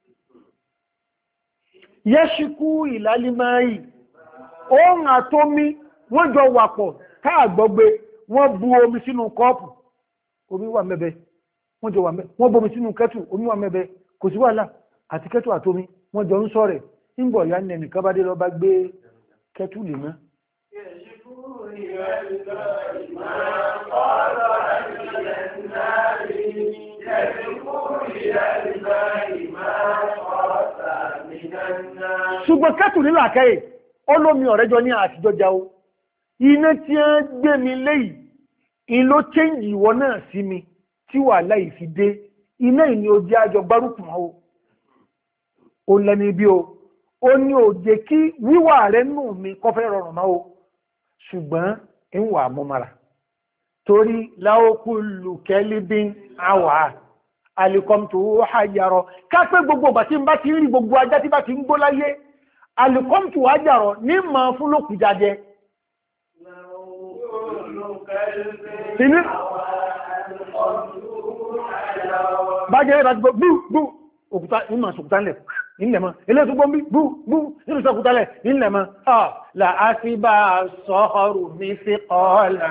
yẹ́ṣíkú ìlálímáyì ohun àtómi wọ́n jọ wàpọ̀ káàgbọ́gbé wọ́n bu omi sínú kọ́ọ̀pù omi wà mẹ́bẹ̀ wọ́n jọ wà mẹ́ wọ́n bomi sínú kẹ́tù omi wà mẹ́bẹ̀ kò sí wàhálà àti kẹ́tù àtómi wọ́n jọ ń sọ̀rẹ̀ nígbọ̀ ya ní ẹnìkan bá dé lọ bá gbé kẹ́tù lè mọ́ ṣùgbọ́n kẹ́tù nílà kẹ́yẹ̀ olómi ọ̀rẹ́jọ ní àtijọ́ jáwó iná tí a ń gbé mi léyìí in ló chẹ́ǹjì ìwọ náà sí mi tí wà láì fi dé iná ìní ojú àjọ gbárùkù mọ́ o ó lẹ́ni bí o ó ní ò jẹ́ kí wíwà rẹ̀ nù mi kọfẹ́ rọrùn máa o ṣùgbọ́n ń wà mọ́mara torí láókù lùkẹ́líbín àwà alìkọ́mtò hajjarọ kápẹ́ gbogbo bàtí ń bá ti rí gbogbo ajá tí bá ti ń gbó láyé alìkọ́mtò hajjarọ ní ma fún lókù jájẹ bájẹ́ rẹ̀ bú bú òkúta ìmọ̀ sòkúta lẹ̀ ìlẹ̀mọ́ ilé tó gbọ́n bí bú bú nínú sọ́kúta lẹ̀ ìlẹ̀mọ́ là á sí bá sọ́ọ̀rù ní sí ọ̀ọ́lá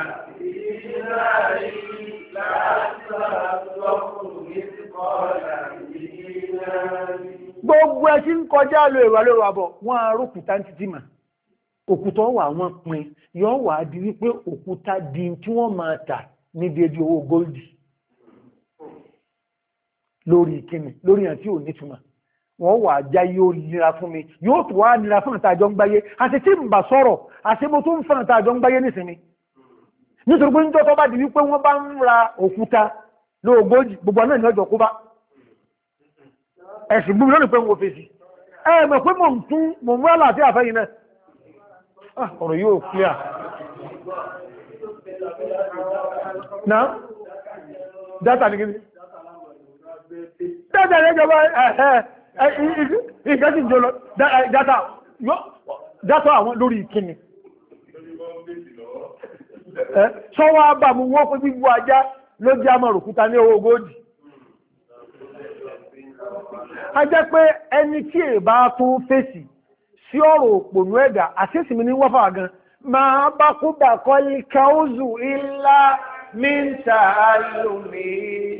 gbogbo ẹ̀ tí ń kọjá lọ ìwà lórí àbọ̀ wọ́n arókúta títí mà òkúta wà wọ́n pin yọ́ wà di wípé òkúta di tí wọ́n máa tà ní dédé owó góòlì lórí ìkíni lórí àti ò nítumọ̀ wọ́n wà já yóò nira fún mi yóò tó wá nira fún àtàjọ ń gbáyé àti tí ń bà sọ̀rọ̀ àti mo tó ń fún àtàjọ ń gbáyé nísìnyí nítorí pé níjọ́ tó bá di wípé wọ́n bá ń ra òkúta lóò góòlì gbogbo náà ní ọjọ́ kó bá ẹ̀sìn gbúmi lónìí pé wọ́n fèsì ẹ mọ̀ pé mò ń tún mò ń wá láti àfẹ́yìn náà ọ̀rọ̀ yóò clear náà dátà ní gíní dátà ní ìjọba ìgbẹ́sì jọlọ dátà àwọn lórí ìkíni sọ́wọ́ àbàmù wọ́n pé gbígbó ajá ló jẹ́ àmọ̀ òkúta ní owó góòdì a jẹ́ pé ẹni tí èbá tún fèsì sí ọ̀rọ̀ òpònú ẹ̀dà àṣíṣìmí ní wọ́fà gan máa bá kú bà kọ́ lè káúzù ilá mínta alùmí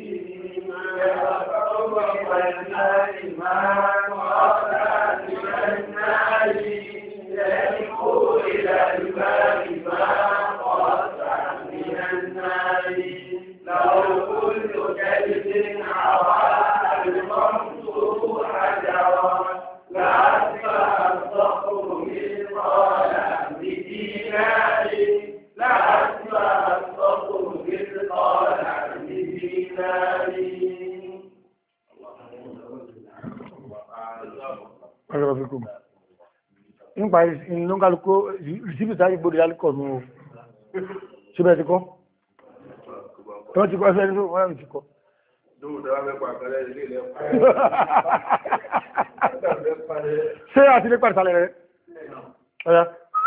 nípa ìlúkàlùkò rìsíbìtà ìgbòdì alìkọ̀ ní o ṣíbẹ̀ ti kọ́ tó ti kọ́ ẹgbẹ́ ní wọ́n ti kọ́ ṣe àti lè pàtàlẹ̀ rẹ̀ ọ̀yá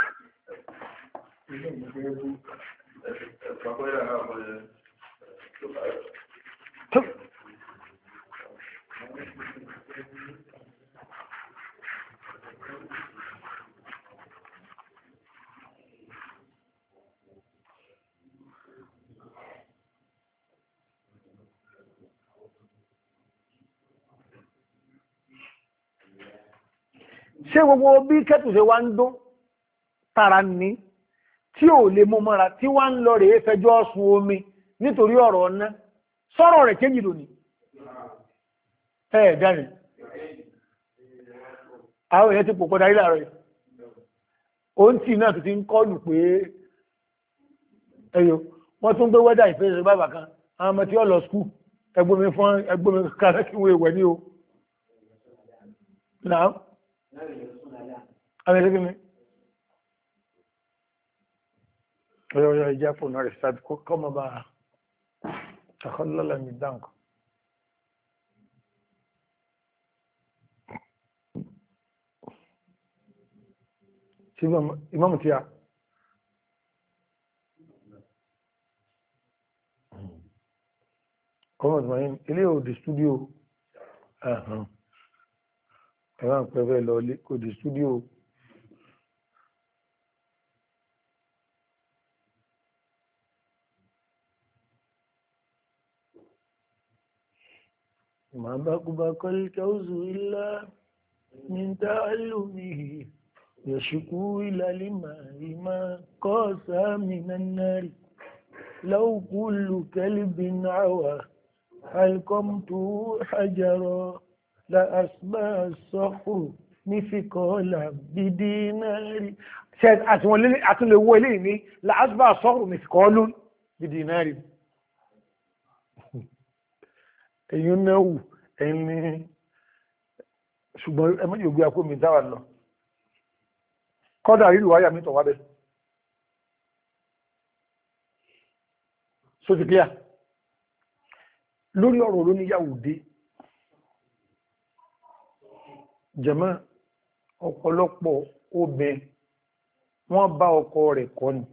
ṣé gbogbo bí kẹ́tù ṣe wá ń dún tara ní tí ò lè mú mọ́ra tí wá ń lọ rèé fẹjọ́ sun omi nítorí ọ̀rọ̀ ọ̀nà sọ̀rọ̀ rẹ̀ kéjì lónìí ẹ̀ dáre àwọn èèyàn ti pò pọ̀dá ilẹ̀ rẹ̀ o ń tí náà tó ti ń kọlù pé ẹyọ wọ́n tún gbé wẹ́dà ìfẹ́ bàbà kan àwọn ọmọ tí ó lọ skú ẹgbómi fún ẹgbómi kàrẹ́ kí wọ́n èwẹ̀ ní o نعم أنا لكن يا جابوا نار استاد كم بقى تخلل من دانك سيبا إمام تيا كم أسمعين إليه هو دي ستوديو أها إمام كبير لولي هو دي ستوديو ما بقبق الكوز إلا من تعلمه يشكو إلى الماء ما قاسى من النار لو كل كلب عوى حلقمت حجرا لأسمى الصخر مثقالا بدينار شاهد أتولي وليني لأسمى الصخر مثقال بدينار èyí náwó ẹni ṣùgbọ́n ẹmọ́ yóò gbé akó mi dáwà lọ kọ́dà rí ìwáyà mi tọ̀wà bẹ́ so ti clear lórí ọ̀rọ̀ ló níyàwó dé jẹ́mọ́ ọ̀pọ̀lọpọ̀ obìnrin wọ́n bá ọkọ rẹ̀ kọ́ ni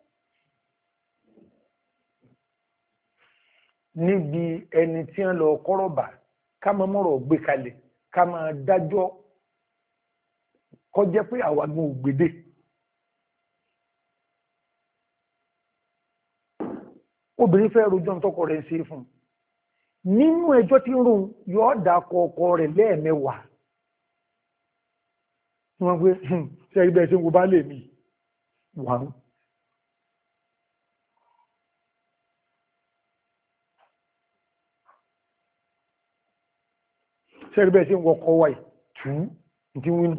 níbi ẹni tí ń lọ kọ́rọ̀bà ká máa mọ̀rọ̀ gbé kalẹ̀ ká máa dájọ́ kọjẹ́ pé àwàgbọ́n ògbèdè obìnrin fẹ́ rojọ́ tọ́kọ rẹ̀ ń ṣe fún nínú ẹjọ́ tí ń rún yóò dákọ ọkọ rẹ̀ lẹ́ẹ̀mẹ́wàá wọ́n gbé ṣe ibẹ̀ ṣe ń wo bá lè mi wọ́n sẹ́rí bẹ́ẹ̀ sí ń wọkọ̀ wáyé tú tí wínú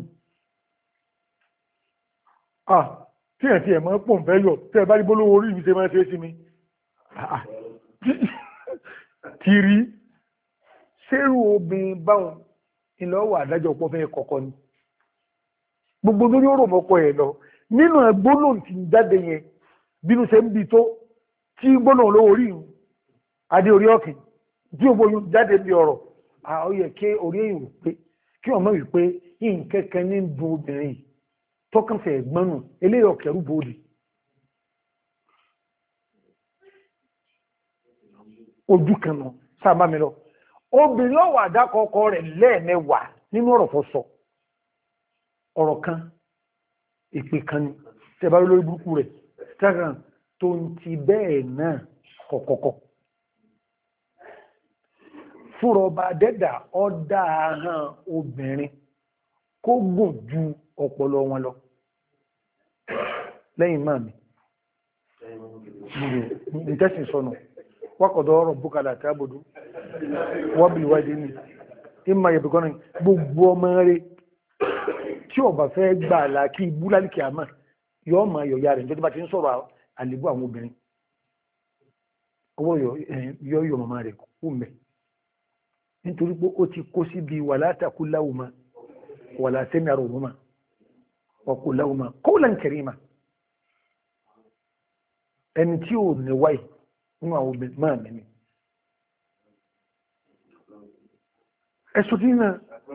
ah tí ẹ̀ tí ẹ̀ mọ́ pọ̀ ń fẹ́ yọ tí ẹ bá rí bólówó orí mi ṣe máa ṣe sí mi ti rí sẹ́rù obìnrin báwọn ìlọ́wọ́ àdájọ́ pọ̀ fẹ́ kọ̀kọ́ ni gbogbo lórí ọ̀rọ̀ mọ́kọ ẹ̀ lọ nínú gbólóhùn tí ń jáde yẹn bínú ṣe ń bi tó tí gbólóhùn lówó orí adé orí ọ̀kìn tí ó gbóyún jáde bí ọ̀rọ̀ ó yẹ kí orí èyàn pé kí ọmọ wípé ìǹkẹ́kẹ́ ní dùn obìnrin tọ́kànfẹ́ ẹ̀gbọ́nù eléyìí ọ̀kẹ́rù bòdì ojú kan nù sábà mi lọ obìnrin ọ̀wà àdákọ̀ ọkọ rẹ̀ lẹ́ẹ̀mẹ́wàá nínú ọ̀rọ̀ fọ́ sọ ọ̀rọ̀ kan ìpè kan ni tẹ́bá lórí burúkú rẹ̀ tẹ́kàn tó ń ti bẹ́ẹ̀ náà kọ̀kọ̀kọ̀ fúnra ọba dẹ́dà ọ̀dá ahọ́n obìnrin kó gùn ju ọpọlọ wọn lọ lẹ́yìn máa mi ìtẹ́sìn sọnù wákọ̀dọ̀ ọ̀rọ̀ búkàlà tí a bòdú wọ́n bí ìwádìí ní ìmọ̀ ìbùkọ́nà gbogbo ọmọ rẹ̀ tí ọba fẹ́ gbà láàkí ibú lálìkì àmà yọ́ ma yọ̀yà rẹ̀ nítorí bá ti ń sọ̀rọ̀ àlébù àwọn obìnrin owó yọ́ yọ màmá rẹ̀ kú mẹ́ nítorí pé ó ti kó síbi wà látàkú láwùmá wà látẹ́nà rọ̀rùmá ọkù láwùmá qawlan karima ẹni tí ò ní wáyé nínú àwọn obìnrin máa mẹ́ni ẹ̀sùn tí náà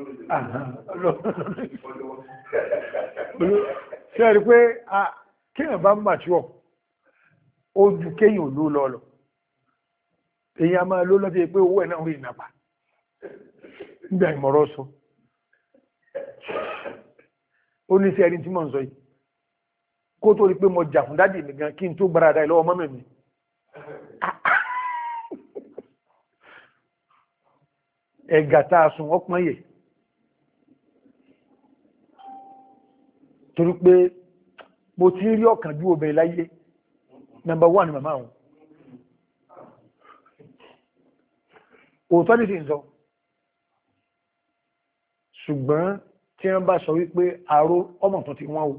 ṣe rí pé kíyàn bá mature ojú kéyàn ló lọ́lọ́ èyàn máa ló lọ́dẹ́ pé owó ẹ̀ náà rí ìnàpà nígbà ìmọ̀rọ̀ sọ ó ní sí ẹni tí mọ̀ ń sọ yìí kó tó rí pé mo jà fún dádì mi gan kí n tó gbáradà ìlọ́wọ́ mọ́mẹ́ mi ẹ̀gà tá a sùn ọpọ́n yẹ̀ torí pé mo ti rí ọ̀kan jú obìnrin láyé number one màmá wọn òótọ́ ní sí ń sọ ṣùgbọ́n tí wọ́n bá sọ wípé àrò ọmọ tó ti wọ́n o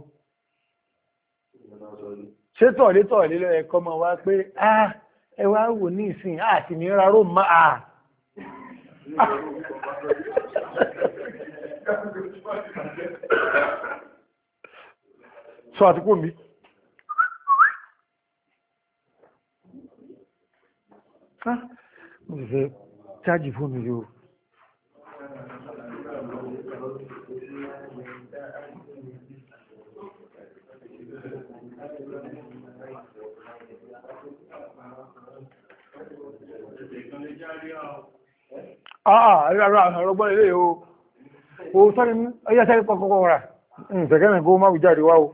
ṣé tọ̀lé tọ̀lé lọ ẹ̀kọ́ mọ̀ wá pé ah ẹ wá wò ní ìsìn àti ní ráró máa sọ àti kò mí. mo sì fẹ́ chájì fóònù yìí o. Ah, ara ọgbọ́n ilé o. O sọ́ni ọyá sáré kọ́kọ́ rà. Ǹfẹ̀kẹ́ mi kó má wù jáde wá o.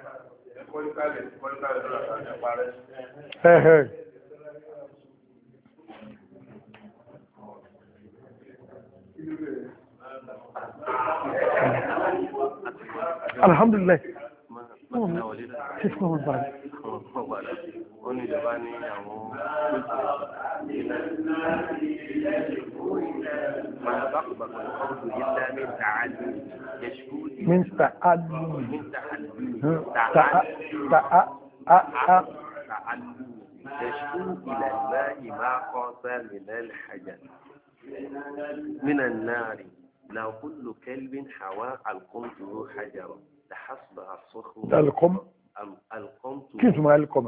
Alhamdulillah. Ṣé fún ọmọ bàrẹ̀? Ó ní ìjọba ní àwọn ما بقبق القول إلا من تعلم يشكو من تعلم من تعلم تعلم يشكو إلى الماء ما قاس من الحجر من النار لو كل كلب حوى القمت حجرا لحسبها الصخر القم القمت كيف ما القمة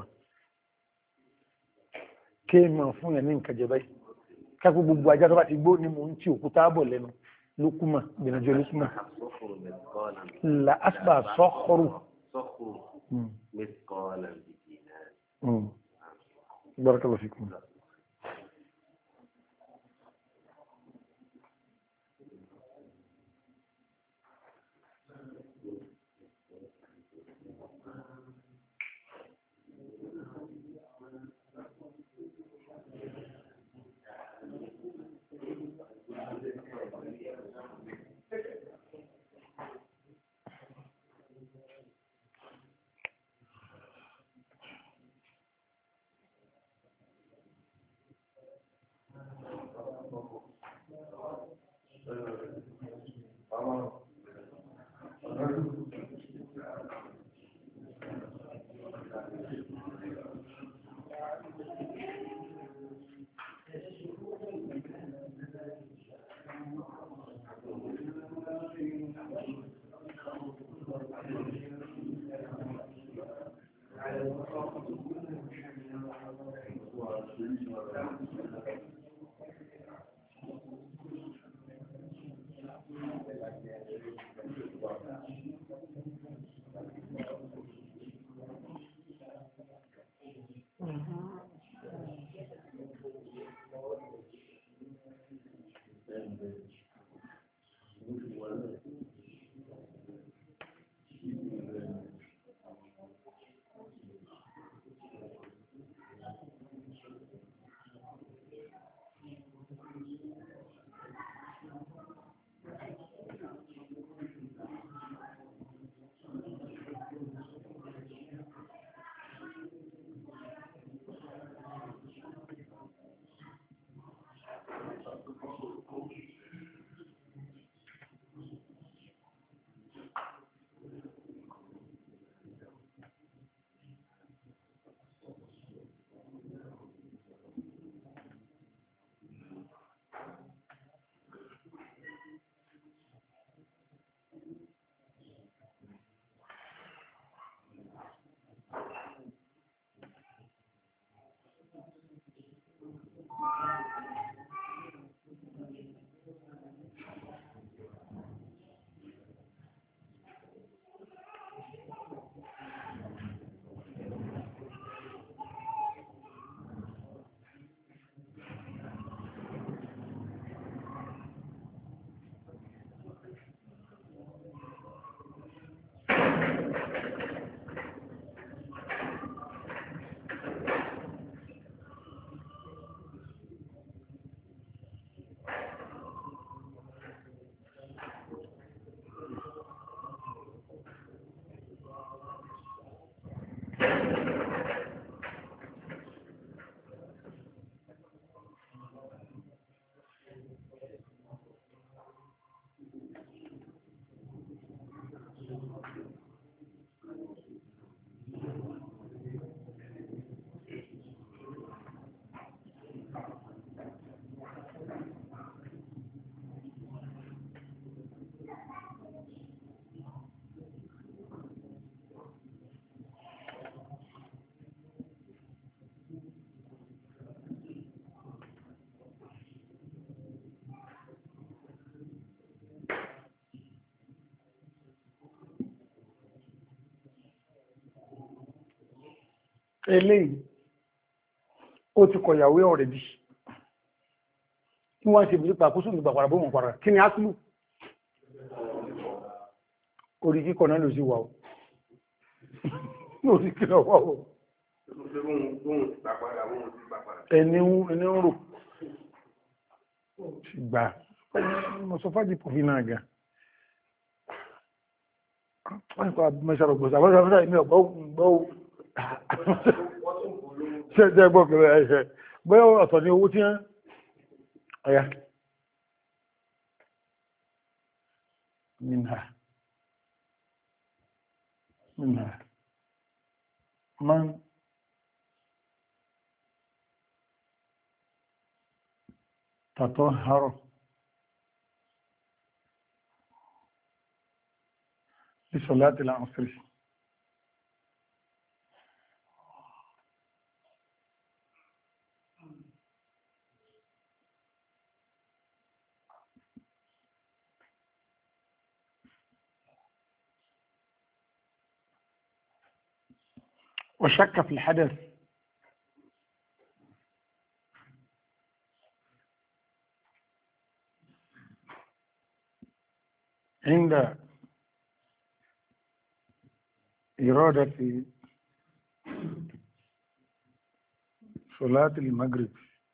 كيف ما فون يمين كجبي kákó gbogbo ajá tó bá ti gbó ní mò ń tí òkúta bọ̀ lẹ́nu lókùmá gbìyànjú lókùmá la asba sọ́kọ̀rù barakallahu fikum. eléyìí ó ti kọ̀yàwó ọ̀rẹ́ bí wọ́n ṣe bí pàkóso ìgbà pàrà bó mọ̀ pàrà kí ni áṣìlú orí kíkọ̀ náà ló sí wà ó lórí kíkọ̀ wà ó ẹni ń rò ṣùgbà mo sọ fájì pọ̀ fi náà ga wọ́n kọ́ mẹ́sàrọ̀ gbọ́sà wọ́n sọ fẹ́ mi ọ̀gbọ́ gbọ́ ṣe jẹ́ gbọ́ kẹrẹ ẹ̀ṣẹ̀ bóyá ọ̀tọ̀ ni owó tí wọ́n ọ̀yá minha minha man تطهر لصلاة العصر وشك في الحدث عند إرادة صلاة المغرب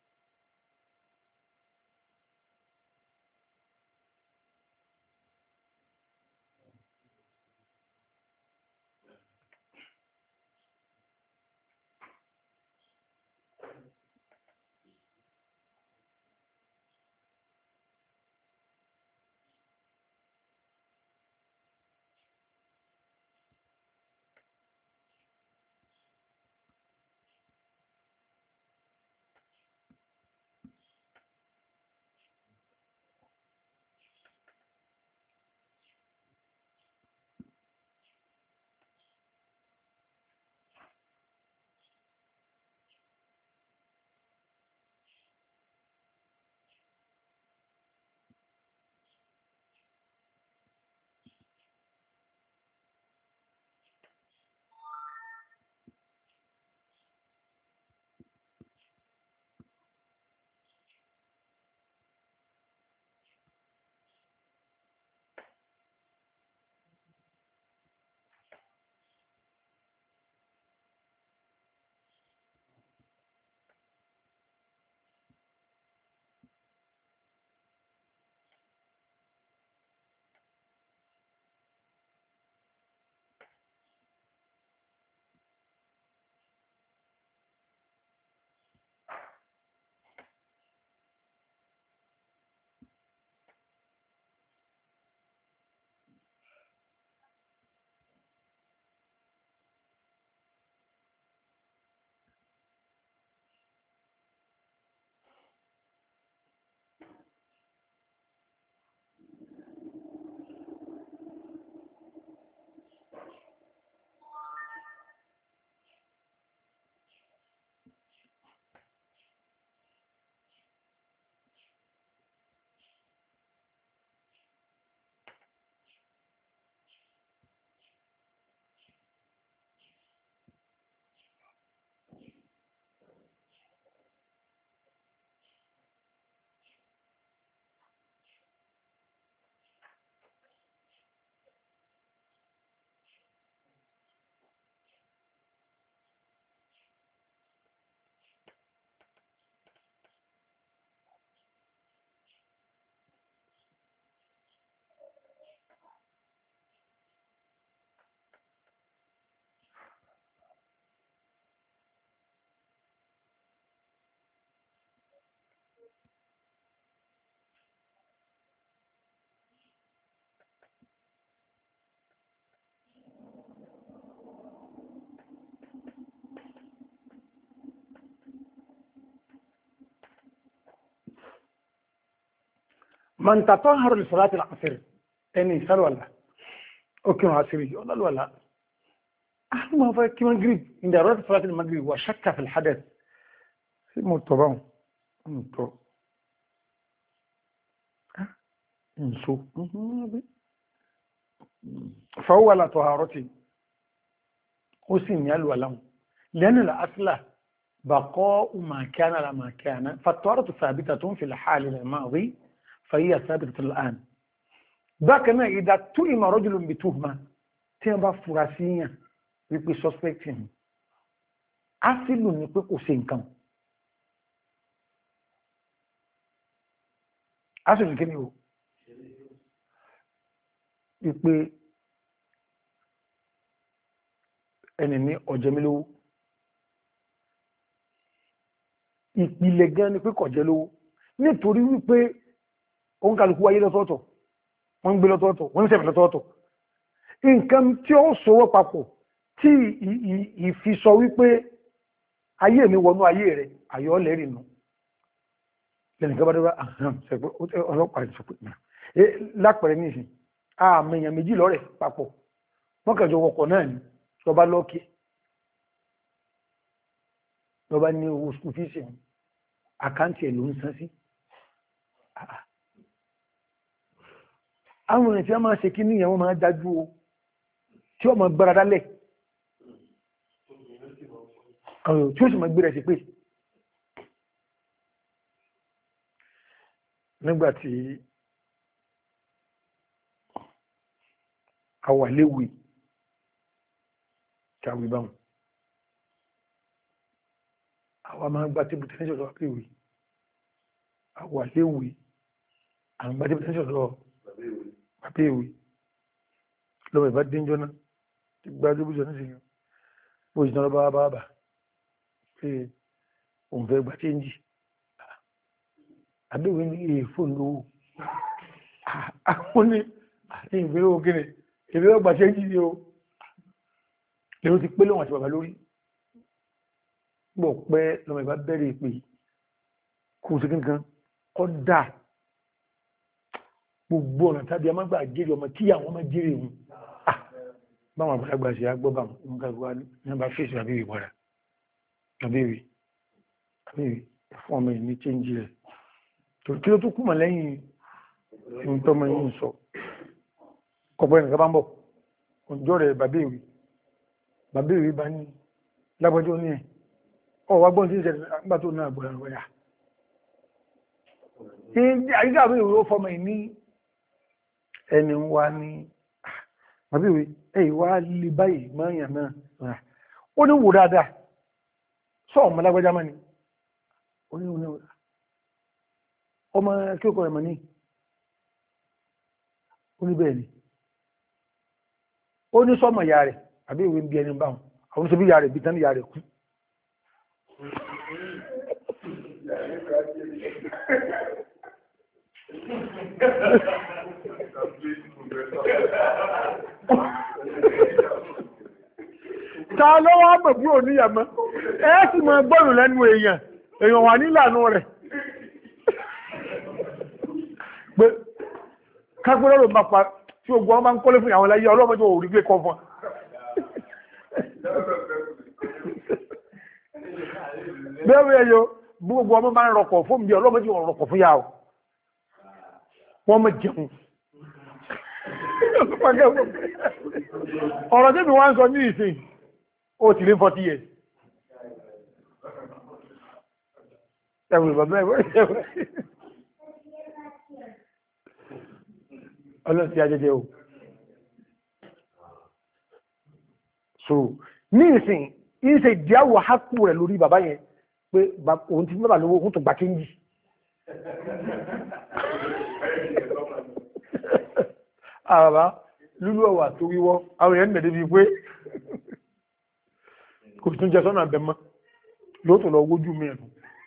من تطهر لصلاة العصر اني سال ولا اوكي عصري ولا ولا ما هو كمان المغرب عند رد صلاة المغرب وشك في الحدث مرتبط انتو انسو فهو لا طهارتي وسن يلو لهم لأن الأصل بقاء ما كان على ما كان، فالطهارة ثابتة في الحال الماضي فهي ثابتة الآن. بكنا إذا اتهم رجل بتهمة تنبا فراسيا wípé suspect him asìlù ní pé kò ṣe nǹkan asìlù kí ni o wípé ẹni ní ọ̀jẹ̀mílówó ìpìlẹ̀ gan ni pé kọ̀jẹ́ lówó nítorí wípé òun kálukú wáyé lọ́tọ̀ọ̀tọ̀ wọ́n ń gbé lọ́tọ̀ọ̀tọ̀ wọ́n ń ṣẹ̀mí lọ́tọ̀ọ̀tọ̀ nǹkan tí ó sowọ́ papọ̀ tí ìfisọ wípé ayé mi wọnú ayé rẹ̀ ayọ́ lẹ́rìn nù lẹ́nìkan bá dé bá àhán ṣẹ̀pẹ́ ọlọ́pàá ìṣọ̀pẹ́ náà lápẹ̀rẹ̀ nísìn àmì èèyàn méjì lọ́rẹ̀ papọ̀ wọ́n kẹjọ wọkọ̀ náà ni lọ́ba lọ́ọ̀kì lọ́ba ní owó skul fíìsì àkáǹtì ẹ̀ ló ń san sí àwọn èèyàn tí wọ́n máa ṣe kí níyàn wọ́n máa dájú o tí ó máa gbára dálẹ̀ tí ó sì máa gbé rẹ̀ sí pé nígbàtí àwà léwì kàwé báwọn àwà máa gbá tí bùtẹ́ níṣọ́ lọ́wọ́ léwì àwà léwì àwọn gbá tí bùtẹ́ níṣọ́ lọ́wọ́ bàbá èwì lọ́wọ́ ìbá dínjọ́ náà ti gbá tí bùtẹ́ níṣọ́ bó ìjìnà lọ́bàá bá bà pé òun fẹ́ gbà chéńjì àbẹ́wé ní èèfò lówó àwọn ní ìgbéró gíní ìgbéró gbà chéńjì ní o lèrò ti pé lọ́wọ́n àti bàbá lórí gbọ́ pẹ́ lọ́mọ ìbá bẹ̀rẹ̀ ìpè kò sí kankan kọ́ dà gbogbo ọ̀nà tàbí a máa gbà jẹ́rì ọmọ kí àwọn ọmọ jẹ́rì wọn báwọn àgbàlagbà sí agbọ́bà wọn kàgbà ní ọba fèsì àbíwì padà àbíwì àbíwì fún ọmọ ìní chéńjì rẹ̀ tó kí ló tó kúmọ̀ lẹ́yìn ìhun tọ́mọ yìí ń sọ kọ̀pọ̀ ẹnìkan bá ń bọ̀ òjò rẹ̀ bàbíwì bàbíwì bá ní lágbàjọ́ ní ẹ̀ ọ wá gbọ́n tí ń ṣẹlẹ̀ nígbà tó náà gbọ́ra rẹ̀ yà àyíká àbíwì ó fọmọ ìní ẹni wá ní bàbíwì ẹ̀yìn wá lè báyìí mọ́yàn náà ó ní wò dáadáa sọ ọmọ lágbàjá mọ́ ni ó ní wò ọmọ kí ó kọ́ ẹ̀mọ̀ ní ó ní bẹ́ẹ̀ ni ó ní sọ́mọ̀ ìyá rẹ̀ àbí ìwé ń bí ẹni báhùn àwọn tó bí ìyá rẹ̀ bí tán ìyá rẹ̀ kú ta ló wá mọ̀ bí òníyàmọ́ ẹ́ sì mọ̀ gbọ́rùn lẹ́nu èèyàn èèyàn wà nílànà rẹ̀ pé kágbọ́rọ̀ ló bá pa tí ogun ọmọ ń kọ́lé fún àwọn ẹlẹ́yẹ ọlọ́mọdé òwúrí gbé kọ fún bẹ́ẹ̀ ẹyọ gbogbo ọmọ máa ń rọkọ̀ fún mi ọlọ́mọdé rọkọ̀ fún yàwó wọ́n mọ̀ jẹun ọ̀rọ̀ tí mi wá ń sọ ní ìsìn ó ti lé forty years ẹ̀wùn bàbá ẹ̀wùn ọlọ́sí ajẹ́jẹ́ o so ní ìsìn ìsẹ̀ ìdíyàwó hákù rẹ̀ lórí bàbá yẹn pé òun ti bàbá lówó òun tó gbà kéńjì àbá lúlú ọ̀wà tó wíwọ́ àwọn èèyàn mẹ́lẹ́ bí pé kò tún jẹ sọ́nà àbẹ̀mọ́ lóòtò lọ wójú mẹ́rin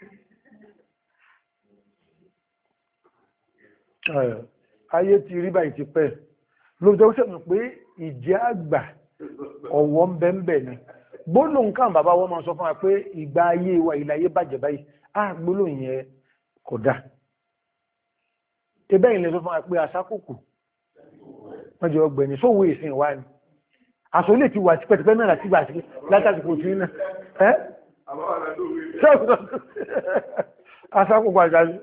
ayé ti rí báyìí ti pẹ́ lóòjọ́ sẹ́nu pé ìjẹ́ àgbà ọ̀wọ́ ń bẹ́ẹ̀ ni gbólóhùn kan bàbá wọn máa sọ fún wa pé ìgbà ayé wa ìlàyé bàjẹ́ báyìí á gbólóhùn yẹn kò dáa ẹbẹ́ ìlẹ̀ sọ fún wa pé àsákòkò wọ́n jẹ́ ọgbẹ̀ni sówó ìsìn wa ni àṣọ ilé ti wà tipẹ́tipẹ́ náà láti gbà sí látàkùkò tí náà ẹ́ àsákòkò àjálù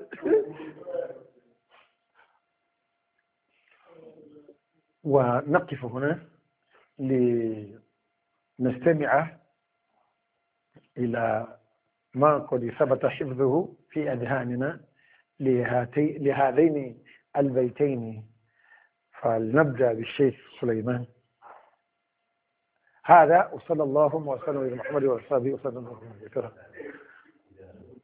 ونقف هنا لنستمع إلى ما قد ثبت حفظه في أذهاننا لهاتي لهذين البيتين. فلنبدأ بالشيخ سليمان. هذا وصلى الله وسلم على محمد وصحبه وسلم.